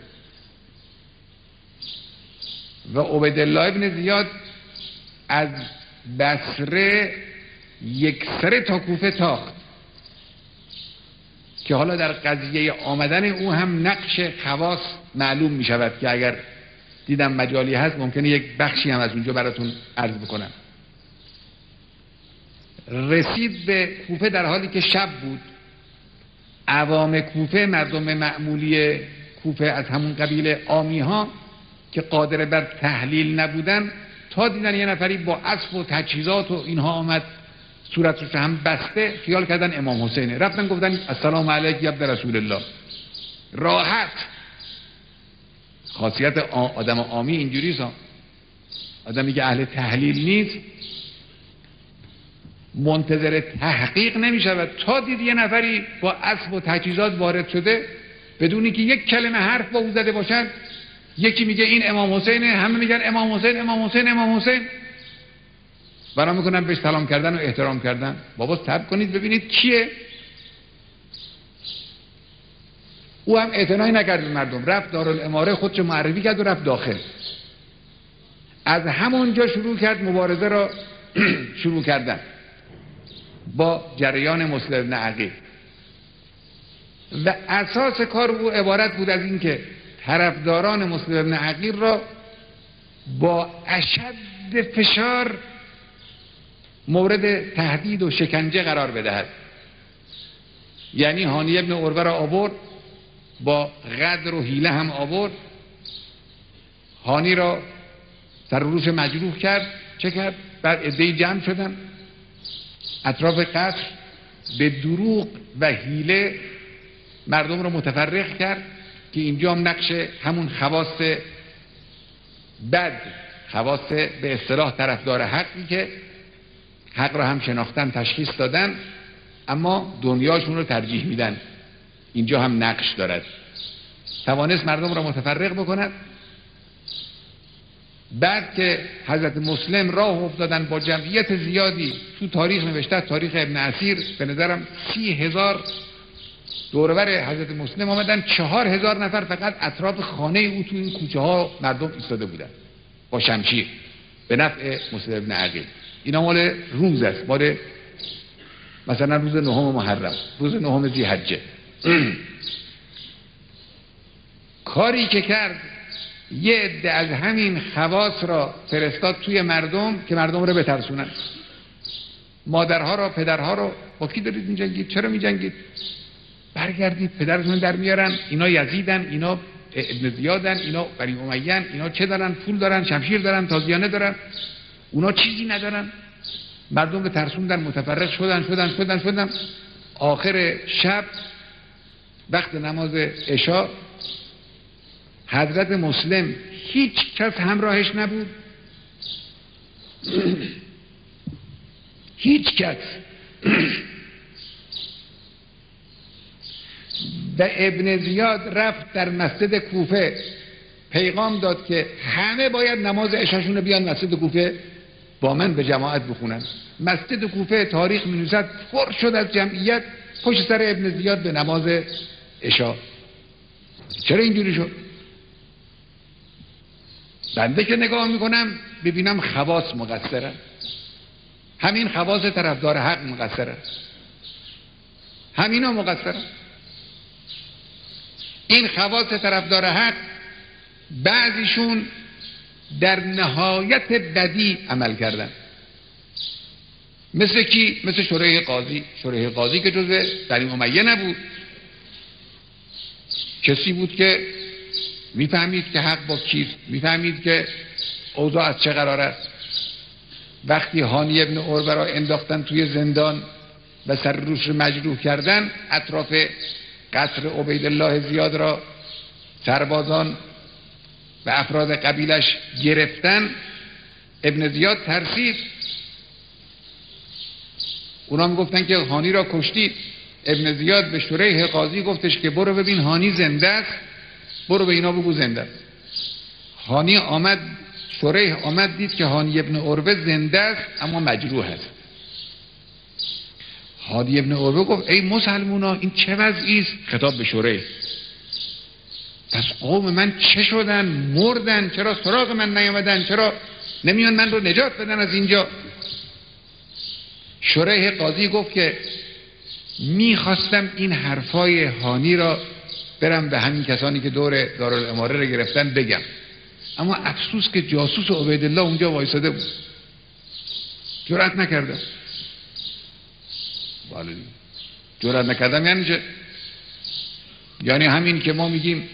و عبیدالله ابن زیاد از بصره یک سره تا کوفه تاخت که حالا در قضیه آمدن او هم نقش خواص معلوم می شود که اگر دیدم مجالی هست ممکنه یک بخشی هم از اونجا براتون عرض بکنم. رسید به کوفه در حالی که شب بود. عوام کوفه، مردم معمولی کوفه از همون قبیل عامی ها که قادر بر تحلیل نبودن، تا دیدن یه نفری با اسب و تجهیزات و اینها آمد، صورتش هم بسته، خیال کردن امام حسینه، رفتن گفتن السلام علیک یا عبد رسول الله. راحت. خاصیت آدم عامی اینجوریه، آدمی که اهل تحلیل نیست منتظر تحقیق نمی شود. تا دید یه نفری با اسب و تجهیزات وارد شده، بدونی که یک کلمه حرف با او زده باشد، یکی میگه این امام حسینه، همه میگن امام حسین امام حسین امام حسین، برام میکنن بهش سلام کردن و احترام کردن. بابا صبر کنید ببینید کیه. او هم اعتنایی نکرد به مردم، رفت دارالاماره خودش معرفی کرد و رفت داخل. از همونجا شروع کرد مبارزه را شروع کردن با جریان مسلم بن عقیل. و اساس کار او عبارت بود از این که طرفداران مسلم بن عقیل را با اشد فشار مورد تهدید و شکنجه قرار بدهد. یعنی هانی ابن عروه را آورد، با غدر و حیله هم آورد، هانی را سر روش مجروح کرد. چه کرد؟ بعد عده‌ای جمع شدن اطراف قصر، به دروغ و حیله مردم را متفرق کرد که اینجا هم نقش همون خواص بد، خواص به اصطلاح طرفدار حقی که حق را هم شناختن، تشخیص دادن، اما دنیاشون رو ترجیح میدن، اینجا هم نقش دارد. توانست مردم را متفرق بکند. بعد که حضرت مسلم راه افتادن با جمعیت زیادی، تو تاریخ نوشته، تاریخ ابن اسیر، به نظرم سی هزار دوربر حضرت مسلم آمدن، چهار هزار نفر فقط اطراف خانه او تو این کوچه ها مردم ایستاده بودن با شمشیر به نفع مسلم بن عقیل. اینا مال روز است، مال مثلا روز نهم محرم، روز نهم ذی‌حجه. کاری که کرد، یه عده از همین خواص را فرستاد توی مردم که مردم رو بترسونن. مادرها را، پدرها را، با کی دارید می‌جنگید؟ چرا می‌جنگید؟ برگردید، پدرتون در میارن، اینا یزیدن، اینا ابن زیادن، اینا بنی امیه‌ن، اینا چه دارن؟ پول دارن، شمشیر دارن، تازیانه دارن، اونا چیزی ندارن. مردم به ترسوندن، متفرق شدن شدن شدن شدن آخر شب وقت نماز عشا حضرت مسلم هیچ کس همراهش نبود، هیچ کس و ابن زیاد رفت در مسجد کوفه پیغام داد که همه باید نماز عشاشون رو بیان مسجد کوفه با من به جماعت بخونن. مسجد کوفه تاریخ می نویسد پر شد از جمعیت پشت سر ابن زیاد به نماز عشا. چرا اینجوری شد؟ بنده که نگاه میکنم ببینم خواص مقصره، همین خواص طرفدار حق مقصره، همینا مقصره. این خواص طرفدار حق بعضیشون در نهایت بدی عمل کردن. مثل کی؟ مثل شریح قاضی. شریح قاضی که جزء بنی امیه نبود، کسی بود که میفهمید که حق با کیست، میفهمید که اوضاع از چه قرار است. وقتی هانی ابن عروه را انداختن توی زندان و سر روش رو مجروح کردن، اطراف قصر عبیدالله زیاد را سربازان و افراد قبیلش گرفتن، ابن زیاد ترسید. اونا میگفتن که هانی را کشتید. ابن زیاد به شریح قاضی گفتش که برو ببین هانی زنده است، برو به اینا بگو زنده است. هانی آمد، شریح آمد دید که هانی ابن عروه زنده است اما مجروح است. هانی ابن عروه گفت ای مسلمونا این چه وضعی است؟ خطاب به شریح. پس قوم من چه شدن؟ مردن؟ چرا سراغ من نیامدن؟ چرا نمیان من رو نجات بدن از اینجا؟ شریح قاضی گفت که میخواستم این حرفای هانی را برم به همین کسانی که دور دارالاماره رو گرفتن بگم، اما افسوس که جاسوس عبیدالله اونجا وایساده بود، جرأت نکردم. بله جرأت نکردم یعنی چه؟ یعنی همین که ما میگیم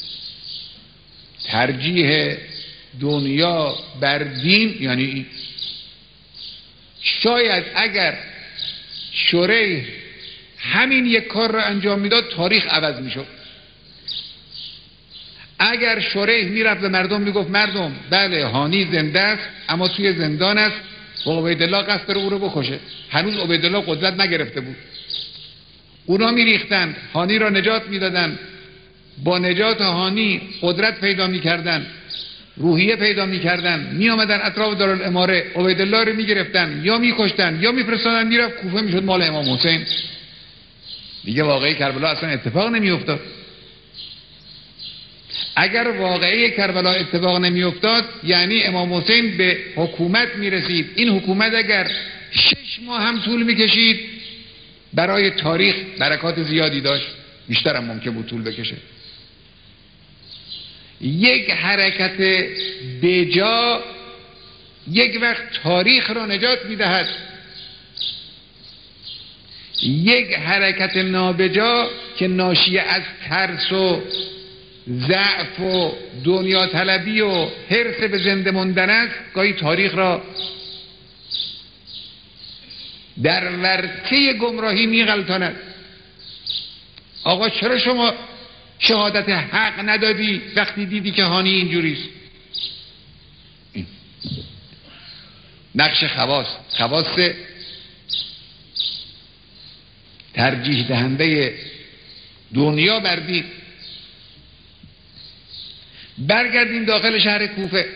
ترجیح دنیا بر دین، یعنی شاید اگر شریح همین یک کار را انجام میداد تاریخ عوض میشد. اگر شریح میرفت به مردم میگفت مردم بله هانی زنده است اما توی زندان است و عبیدالله قصد داره او رو بکشه، هنوز عبیدالله قدرت نگرفته بود، اونا میریختند هانی را نجات میدادند، با نجات هانی قدرت پیدا میکردند، روحیه پیدا میکردن، میآمدن اطراف دارالاماره عبیدالله رو میگرفتن یا میکشتن یا میفرستادن میرفت کوفه، میشد مال امام حسین. دیگه واقعی کربلا اصلا اتفاق نمیافتاد. اگر واقعی کربلا اتفاق نمیافتاد یعنی امام حسین به حکومت میرسید. این حکومت اگر شش ماه هم طول میکشید برای تاریخ برکات زیادی داشت، بیشتر هم ممکن بود طول بکشه. یک حرکت بجا یک وقت تاریخ را نجات میدهد، یک حرکت نابجا که ناشی از ترس و ضعف و دنیا طلبی و حرص به زنده ماندن است، گاهی تاریخ را در ورطه گمراهی میغلطاند. آقا چرا شما شهادت حق ندادی وقتی دیدی که هانی اینجوریست؟ این نقش خواص، خواص ترجیح دهنده دنیا بر دین. برگردیم داخل شهر کوفه.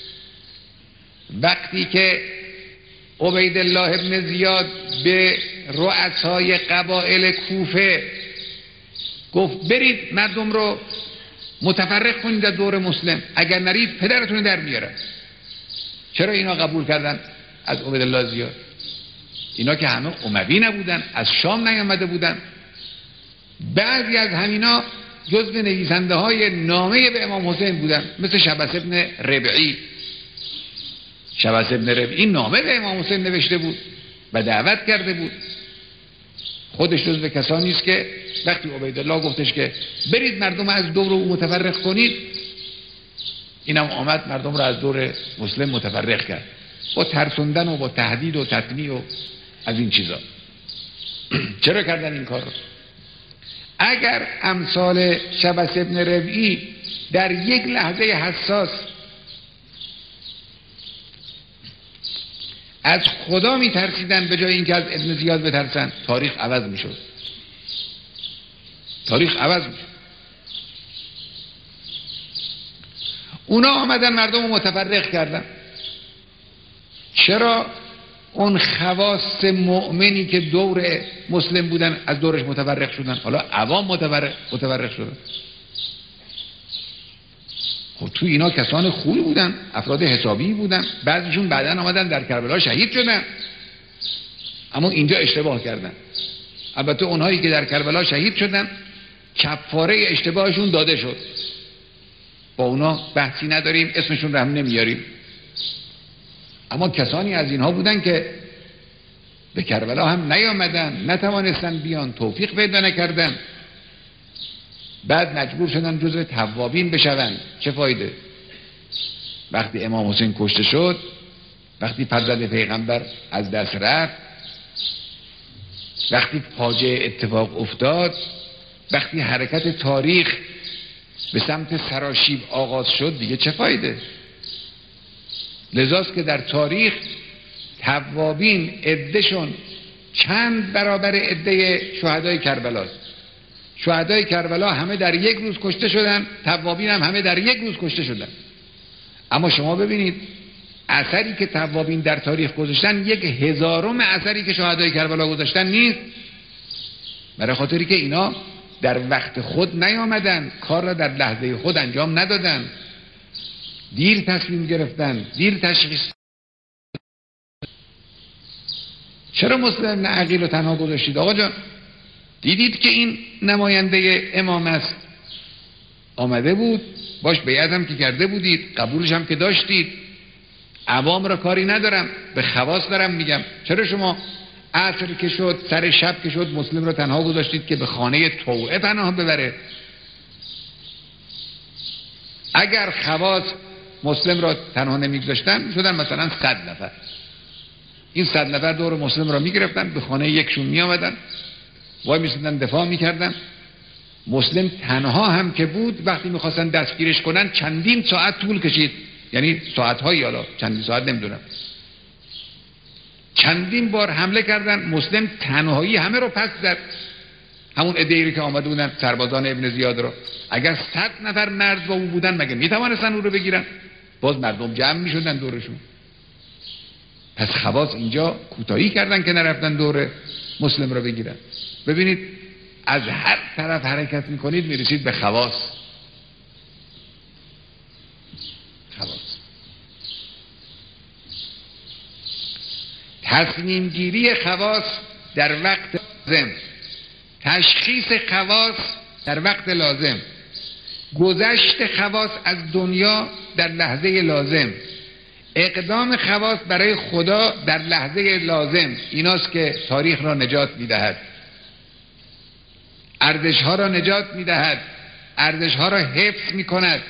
وقتی که عبیدالله ابن زیاد به رؤسای قبایل کوفه گفت برید مردم رو متفرق کنید در دور مسلم، اگر نرید پدرتون در میارن. چرا اینا قبول کردن از عبیدالله زیاد؟ اینا که همه اموی نبودن، از شام نیامده بودن. بعضی از همینا جزو نویسنده های نامه به امام حسین بودن، مثل شبس ابن ربعی. شبس ابن ربعی نامه به امام حسین نوشته بود و دعوت کرده بود. خودش جزو کسانی است که وقتی عبیدالله گفتش که برید مردم از دور او متفرق کنید، اینم آمد مردم را از دور مسلم متفرق کرد با ترسوندن و با تهدید و تطمیع و از این چیزا. چرا کردن این کار رو؟ اگر امثال شبس ابن ربعی در یک لحظه حساس از خدا میترسیدن به جای اینکه از ابن زیاد بترسن، تاریخ عوض میشد. تاریخ عوض میشد. اونا آمدن مردم رو متفرق کردن. چرا؟ اون خواص مؤمنی که دور مسلم بودن از دورش متفرق شدن، حالا عوام متفرق متفرق شدن. خب تو اینا کسان خوبی بودن، افراد حسابی بودن، بعضیشون بعدن آمدن در کربلا شهید شدن، اما اینجا اشتباه کردن. البته اونهایی که در کربلا شهید شدن کفاره اشتباهشون داده شد، با اونا بحثی نداریم، اسمشون رو هم نمیاریم. اما کسانی از اینها بودن که به کربلا هم نیامدن، نتوانستن بیان، توفیق پیدا نکردن، بعد مجبور شدن جزو توابین بشون. چه فایده؟ وقتی امام حسین کشته شد، وقتی فرزند پیغمبر از دست رفت، وقتی فاجعه اتفاق افتاد، وقتی حرکت تاریخ به سمت سراشیب آغاز شد، دیگه چه فایده؟ لذاست که در تاریخ توابین عدهشون چند برابر عده شهدای کربلاست. شهدای کربلا همه در یک روز کشته شدن، توابین هم همه در یک روز کشته شدن. اما شما ببینید اثری که توابین در تاریخ گذاشتن یک هزارم اثری که شهدای کربلا گذاشتن نیست. برای خاطری که اینا در وقت خود نیامدن، کار را در لحظه خود انجام ندادن، دیر تصمیم گرفتن، دیر تشخیص. چرا مسلم بن عقیل رو تنها گذاشتید؟ آقا جان دیدید که این نماینده امام است، آمده بود، باش بیعت هم که کرده بودید، قبولش هم که داشتید، عوام را کاری ندارم، به خواص دارم میگم. چرا شما عصر که شد، سر شب که شد، مسلم را تنها گذاشتید که به خانه توعه پناه ببره؟ اگر خواص مسلم را تنها نمیگذاشتن، شدن مثلا صد نفر، این صد نفر دور مسلم را میگرفتن، به خانه یکشون میآمدن، وای میسیدن دفاع میکردن. مسلم تنها هم که بود، وقتی میخواستن دستگیرش کنن چندین ساعت طول کشید، یعنی ساعتهایی، حالا چندین ساعت نمیدونم، چندین بار حمله کردن. مسلم تنهایی همه رو پس زد، همون عده‌ای که آمده بودن سربازان ابن زیاد رو. اگر صد نفر مرد با او بودن مگه میتوانستن او رو بگیرن؟ باز مردم جمع میشدن دورشون. پس خواص اینجا کوتاهی کردن که نرفتن دور مسلم رو بگیرن. ببینید از هر طرف حرکت میکنید میرسید به خواص. خواص تصمیم گیری خواص در وقت لازم، تشخیص خواص در وقت لازم، گذشت خواص از دنیا در لحظه لازم، اقدام خواص برای خدا در لحظه لازم، ایناست که تاریخ را نجات میدهد، ارزش ها را نجات میدهد، ارزش ها را حفظ میکند.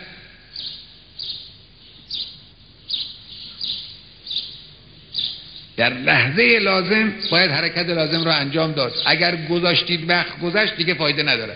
در لحظه لازم باید حرکت لازم را انجام داد. اگر گذاشتید وقت گذشت دیگه فایده نداره.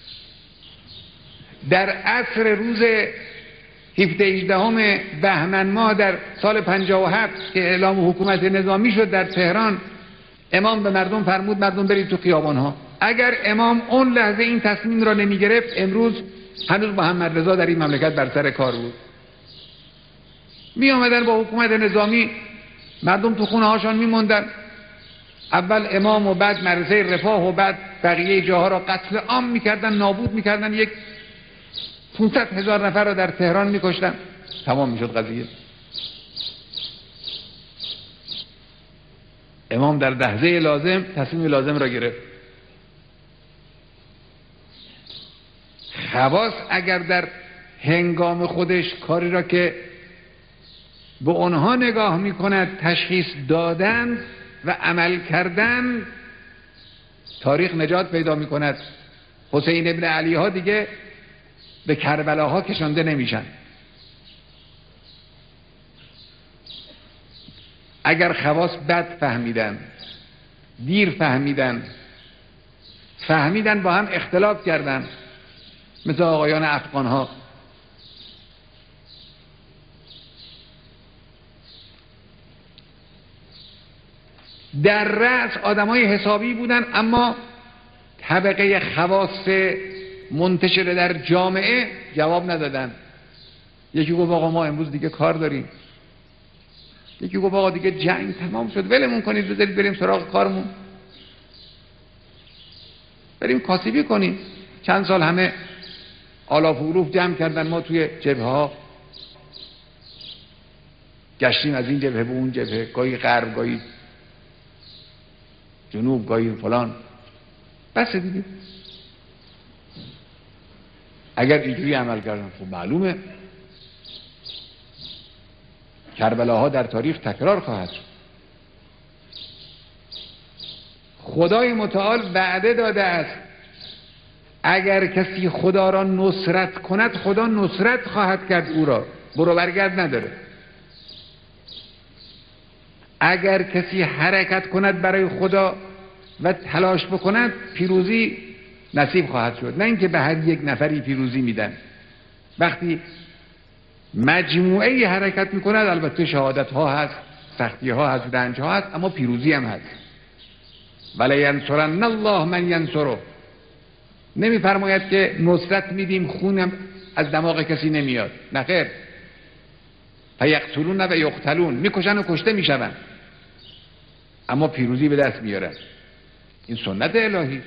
در عصر روز هفده هجدهم بهمن ماه در سال پنجاه و هفت که اعلام حکومت نظامی شد در تهران، امام به مردم فرمود مردم برید تو خیابان ها. اگر امام اون لحظه این تصمیم را نمی گرفت، امروز هنوز محمد رضا در این مملکت بر سر کار بود. می آمدن با حکومت نظامی، مردم تو خونه هاشان می موندن. اول امام و بعد مدرسه رفاه و بعد بقیه جاها را قتل عام می کردن، نابود می کردن، یک پانصد هزار نفر را در تهران می کشتن. تمام می شد قضیه. امام در لحظه لازم تصمیم لازم را گرفت. خواص اگر در هنگام خودش کاری را که به آنها نگاه می کند تشخیص دادن و عمل کردن، تاریخ نجات پیدا می کند. حسین ابن علی ها دیگه به کربلاها کشانده نمیشن. اگر خواص بد فهمیدن، دیر فهمیدن، فهمیدن با هم اختلاف کردن، مثل آقایان افغان ها، در رأس آدمای حسابی بودن، اما طبقه خواص منتشر در جامعه جواب ندادن. یکی گفت آقا ما امروز دیگه کار داریم، یکی گفت آقا دیگه جنگ تمام شد، ولمون کنید بذارید بریم سراغ کارمون، بریم کاسبی کنیم. چند سال همه آلاف و عروف جمع کردن، ما توی جبهه ها گشتیم، از این جبهه به اون جبهه، گاهی غرب گاهی جنوب گاهی فلان، بس دیگه. اگر اینجوری عمل کردن خب معلومه کربلاها در تاریخ تکرار خواهد شد. خدای متعال وعده داده است اگر کسی خدا را نصرت کند خدا نصرت خواهد کرد او را، برو برگرد نداره. اگر کسی حرکت کند برای خدا و تلاش بکند پیروزی نصیب خواهد شد، نه اینکه به هر یک نفری پیروزی میدن. وقتی مجموعه حرکت میکند البته شهادت ها هست، سختی ها هست، رنج ها هست، اما پیروزی هم هست. ولی ینصرن الله من ینصره. نمیفرماید که نصرت میدیم خونم از دماغ کسی نمیاد، نه خیر. فیقتلون و یقتلون، میکشن و کشته میشون، اما پیروزی به دست میارن. این سنت الهی.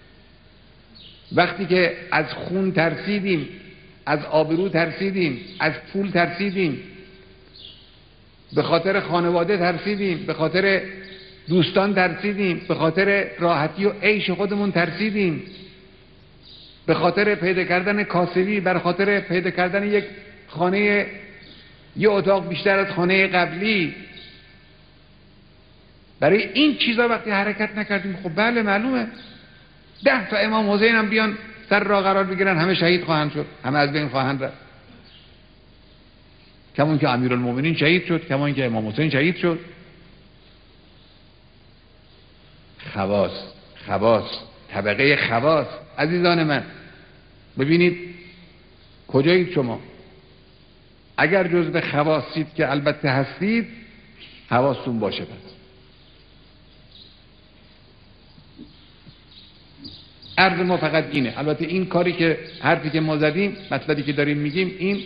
وقتی که از خون ترسیدیم، از آبرو ترسیدیم، از پول ترسیدیم، به خاطر خانواده ترسیدیم، به خاطر دوستان ترسیدیم، به خاطر راحتی و عیش خودمون ترسیدیم، به خاطر پیدا کردن کاسبی، بر خاطر پیدا کردن یک خانه، یه اتاق بیشتر از خانه قبلی، برای این چیزا وقتی حرکت نکردیم خب بله معلومه ده تا امام حسین هم بیان سر را قرار بگیرن همه شهید خواهند شد، همه از بین خواهند رفت. کمون که امیرالمومنین شهید شد، کمون که امام حسین شهید شد. خواص، خواص، طبقه خواص. عزیزان من ببینید کجایید شما؟ اگر جزء خواصید که البته هستید حواستون باشه. پس عرض ما فقط اینه. البته این کاری که حرفی که ما زدیم، مطلبی که داریم میگیم، این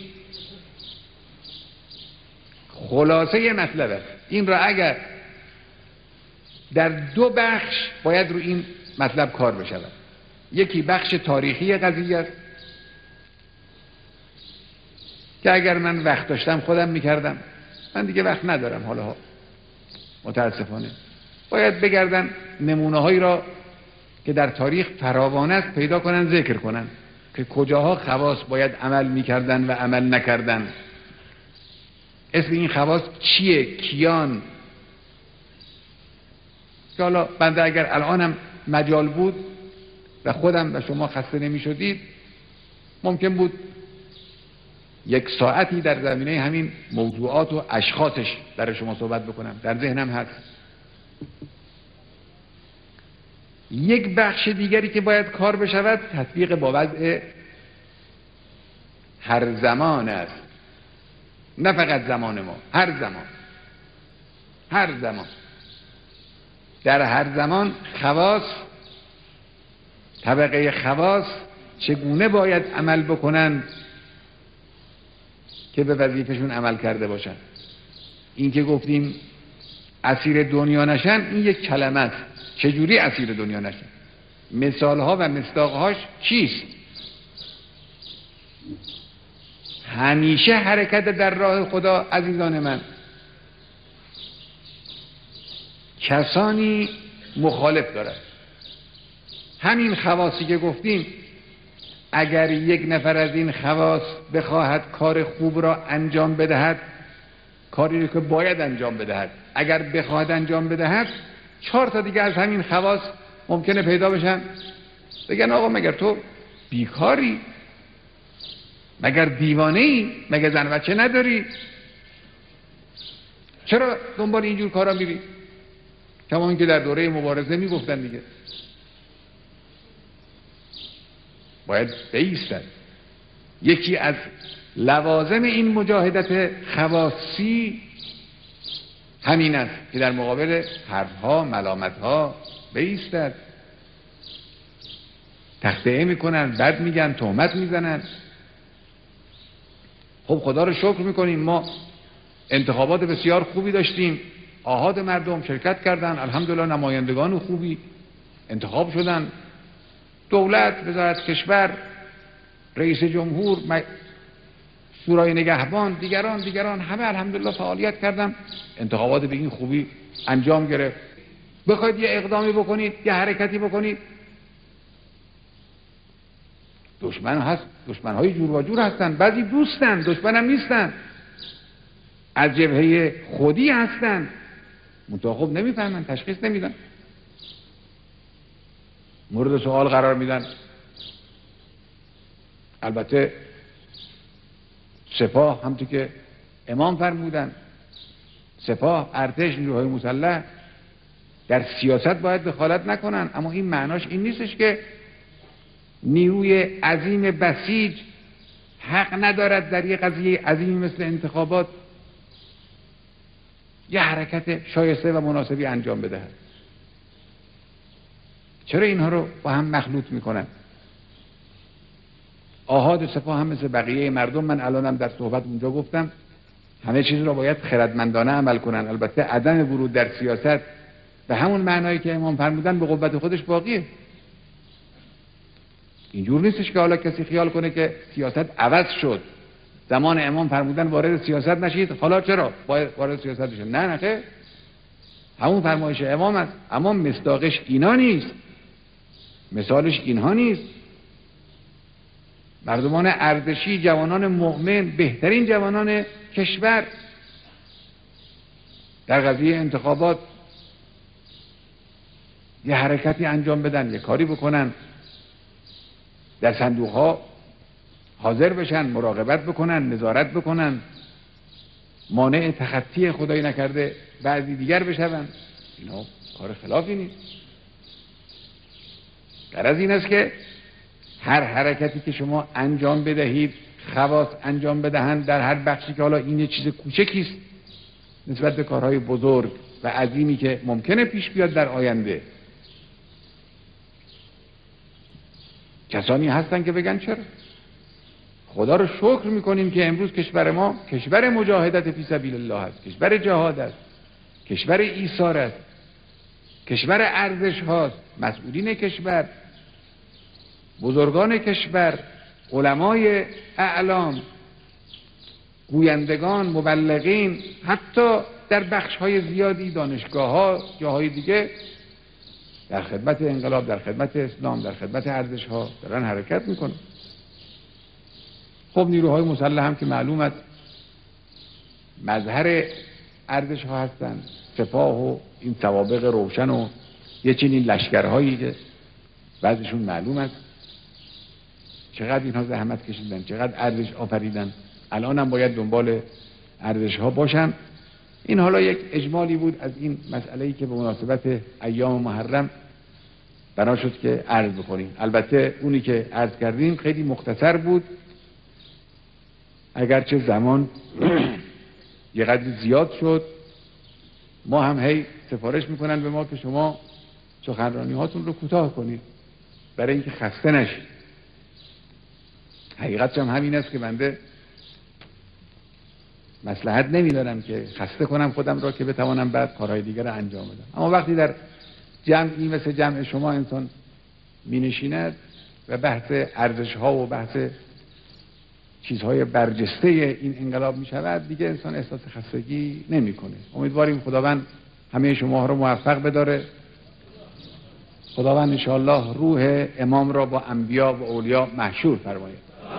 خلاصه مطلبه. این را اگر در دو بخش باید رو این مطلب کار بشود. یکی بخش تاریخی قضیه است که اگر من وقت داشتم خودم میکردم، من دیگه وقت ندارم حالا ها متاسفانه. باید بگردن نمونه هایی را که در تاریخ فراوان است پیدا کنن، ذکر کنن که کجاها خواص باید عمل میکردن و عمل نکردن. اسم این خواص چیه؟ کیان؟ که حالا بنده اگر الانم مجال بود و خودم و شما خسته نمی شدید ممکن بود یک ساعتی در زمینه همین موضوعات و اشخاصش در شما صحبت بکنم، در ذهنم هست. یک بخش دیگری که باید کار بشود تطبیق با وضع هر زمان است، نه فقط زمان ما، هر زمان، هر زمان، در هر زمان خواص، طبقه خواص چگونه باید عمل بکنند که به وظیفشون عمل کرده باشن. این که گفتیم اسیر دنیا نشن، این یک کلمه است. چجوری اسیر دنیا نشن؟ مثالها و مصداقهاش چیست؟ همیشه حرکت در راه خدا عزیزان من کسانی مخالف دارد. همین خواصی که گفتیم، اگر یک نفر از این خواص بخواهد کار خوب را انجام بدهد، کاری که باید انجام بدهد، اگر بخواهد انجام بدهد، چهار تا دیگه از همین خواص ممکنه پیدا بشن بگن آقا مگر تو بیکاری؟ مگر دیوانه ای؟ مگر زن بچه نداری؟ چرا دنبال اینجور کارا میری؟ کما اینکه در دوره مبارزه میگفتن دیگه باید بایستد. یکی از لوازم این مجاهدت خواصی همین است که در مقابل حرفها، ملامتها بایستد. تخطئه میکنن، بد میگن، تهمت میزنن. خب خدا رو شکر میکنیم، ما انتخابات بسیار خوبی داشتیم، آحاد مردم شرکت کردن، الحمدلله نمایندگان خوبی انتخاب شدن، دولت، وزارت کشور، رئیس جمهور، شورای نگهبان، دیگران دیگران همه الحمدلله فعالیت کردن، انتخابات به این خوبی انجام گرفت. بخواید یه اقدامی بکنید، یه حرکتی بکنید، دشمن هست، دشمن‌های جور و جور هستن، بعضی دوستن، دشمن هم نیستن، از جبهه خودی هستن، منتها خب نمیفهمن، تشخیص نمیدن، مورد سوال قرار میدن. البته سپاه همونطور که امام فرمودن، سپاه، ارتش، نیروهای مسلح در سیاست باید دخالت نکنن، اما این معناش این نیستش که نیروی عظیم بسیج حق ندارد در یک قضیه عظیمی مثل انتخابات یه حرکت شایسته و مناسبی انجام بدهد. چرا اینها رو با هم مخلوط میکنن؟ آحاد سپاه هم مثل بقیه مردم، من الانم در صحبت اونجا گفتم، همه چیز رو باید خردمندانه عمل کنن. البته عدم ورود در سیاست به همون معنایی که امام فرمودن به قوت خودش باقیه. اینجور نیستش که حالا کسی خیال کنه که سیاست عوض شد، زمان امام فرمودن وارد سیاست نشید، حالا چرا باید وارد سیاست بشید؟ نه نه خیر، همون فرمایش امام است، اما مصداقش اینا نیست، مثالش اینها نیست. مردمان ارتشی، جوانان مؤمن، بهترین جوانان کشور در قضیه انتخابات یه حرکتی انجام بدن، یه کاری بکنن، در صندوق ها حاضر بشن، مراقبت بکنن، نظارت بکنن، مانع تخطی خدای نکرده بعضی دیگر بشون. اینا کار خلافی نیست. غرض این است که هر حرکتی که شما انجام بدهید، خواص انجام بدهند در هر بخشی که حالا این یه چیز کوچکیست نسبت به کارهای بزرگ و عظیمی که ممکنه پیش بیاد در آینده، کسانی هستن که بگن چرا؟ خدا رو شکر میکنیم که امروز کشور ما کشور مجاهدت فی سبیل الله است، کشور جهاد است، کشور ایثار است، کشور ارزش هاست. مسئولین کشور، بزرگان کشور، علمای اعلام، گویندگان، مبلغین، حتی در بخش های زیادی دانشگاه ها، جاهای دیگه در خدمت انقلاب، در خدمت اسلام، در خدمت ارزش ها دارن حرکت میکنن. خب نیروهای مسلح هم که معلوم است مظهر ارزش ها هستند، سپاه و این سوابق روشن و یه چنین لشکرهایی که بعضشون معلوم است چقدر اینها زحمت کشیدن، چقدر ارزش آفریدن، الان هم باید دنبال ارزش ها باشن. این حالا یک اجمالی بود از این مسئله‌ای که به مناسبت ایام محرم بنا شد که عرض بکنیم. البته اونی که عرض کردیم خیلی مختصر بود، اگرچه زمان یه قدر زیاد شد. ما هم هی سفارش میکنن به ما که شما سخنرانی هاتون رو کوتاه کنید برای اینکه خسته نشید. حقیقتش هم همین است که بنده مصلحت نمیدارم که خسته کنم خودم را که بتوانم بعد کارهای دیگر رو انجام بدم. اما وقتی در جمعی مثل جمع شما انسان می نشیند و بحث ارزش ها و بحث چیزهای برجسته این انقلاب می شود، دیگه انسان احساس خستگی نمی کنه. امیدواریم خداوند همه شما رو موفق بداره. خداوند انشاءالله روح امام را با انبیا و اولیاء محشور فرماید.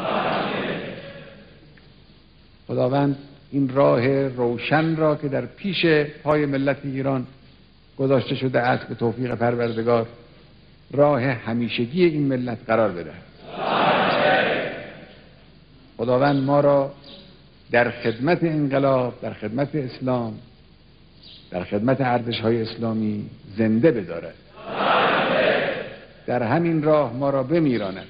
خداوند این راه روشن را که در پیش پای ملت ایران گذاشته شده است به توفیق پروردگار راه همیشگی این ملت قرار بده. خداوند ما را در خدمت انقلاب، در خدمت اسلام، در خدمت ارزش‌های اسلامی زنده بدارد. در همین راه ما را بمیراند.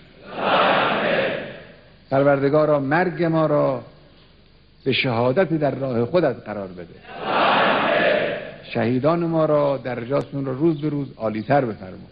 پروردگارا مرگ ما را به شهادت در راه خودت قرار بده. شهیدان ما را درجاتشون را روز به روز عالی‌تر بفرما.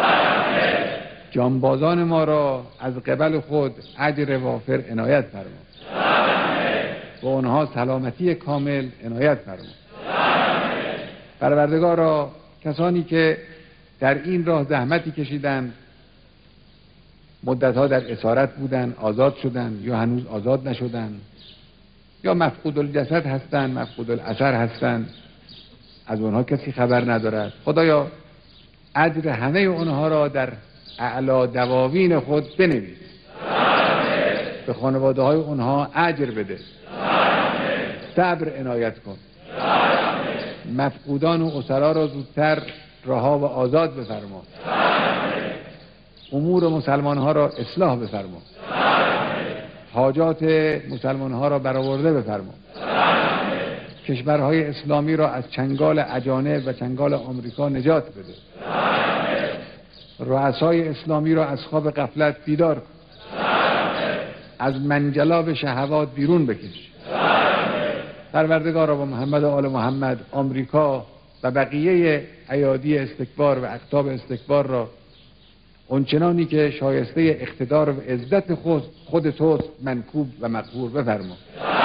جانبازان ما را از قبل خود اجر وافر عنایت فرما. و آنها سلامتی کامل عنایت فرما. پروردگارا کسانی که در این راه زحمتی کشیدند، مدتها در اسارت بودند، آزاد شدند یا هنوز آزاد نشدند یا مفقود الجسد هستند، مفقود الاثر هستند، از اونها کسی خبر ندارد. خدایا اجر همه اونها را در اعلی دواوین خود بنویس. به خانواده های اونها اجر بده. صبر عنایت کن. مفقودان و اسرا را زودتر رها و آزاد بفرما. امور مسلمان ها را اصلاح بفرما. حاجات مسلمان ها را برآورده بفرما. کشورهای اسلامی را از چنگال اجانب و چنگال آمریکا نجات بده. رؤسای اسلامی را از خواب غفلت بیدار کن. از منجلاب شهوات بیرون بکش. پروردگارا با محمد و آل محمد آمریکا و بقیه ایادی استکبار و اقطاب استکبار را اونچنانی که شایسته اقتدار و عزت خود خود توست منکوب و مقهور بفرما.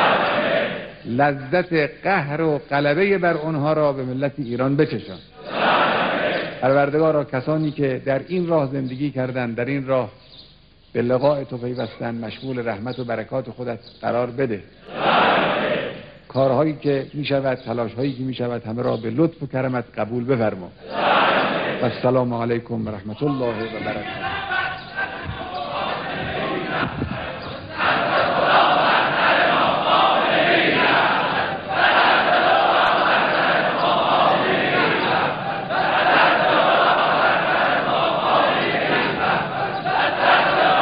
لذت قهر و غلبه بر آنها را به ملت ایران بچشان. پروردگارا کسانی که در این راه زندگی کردند، در این راه به لقاء تو پیوستند، مشمول رحمت و برکات خودت قرار بده. کارهایی که می شود، تلاشهایی که می شود، همه را به لطف و کرمت قبول بفرما. و السلام علیکم و رحمت الله و برکاته.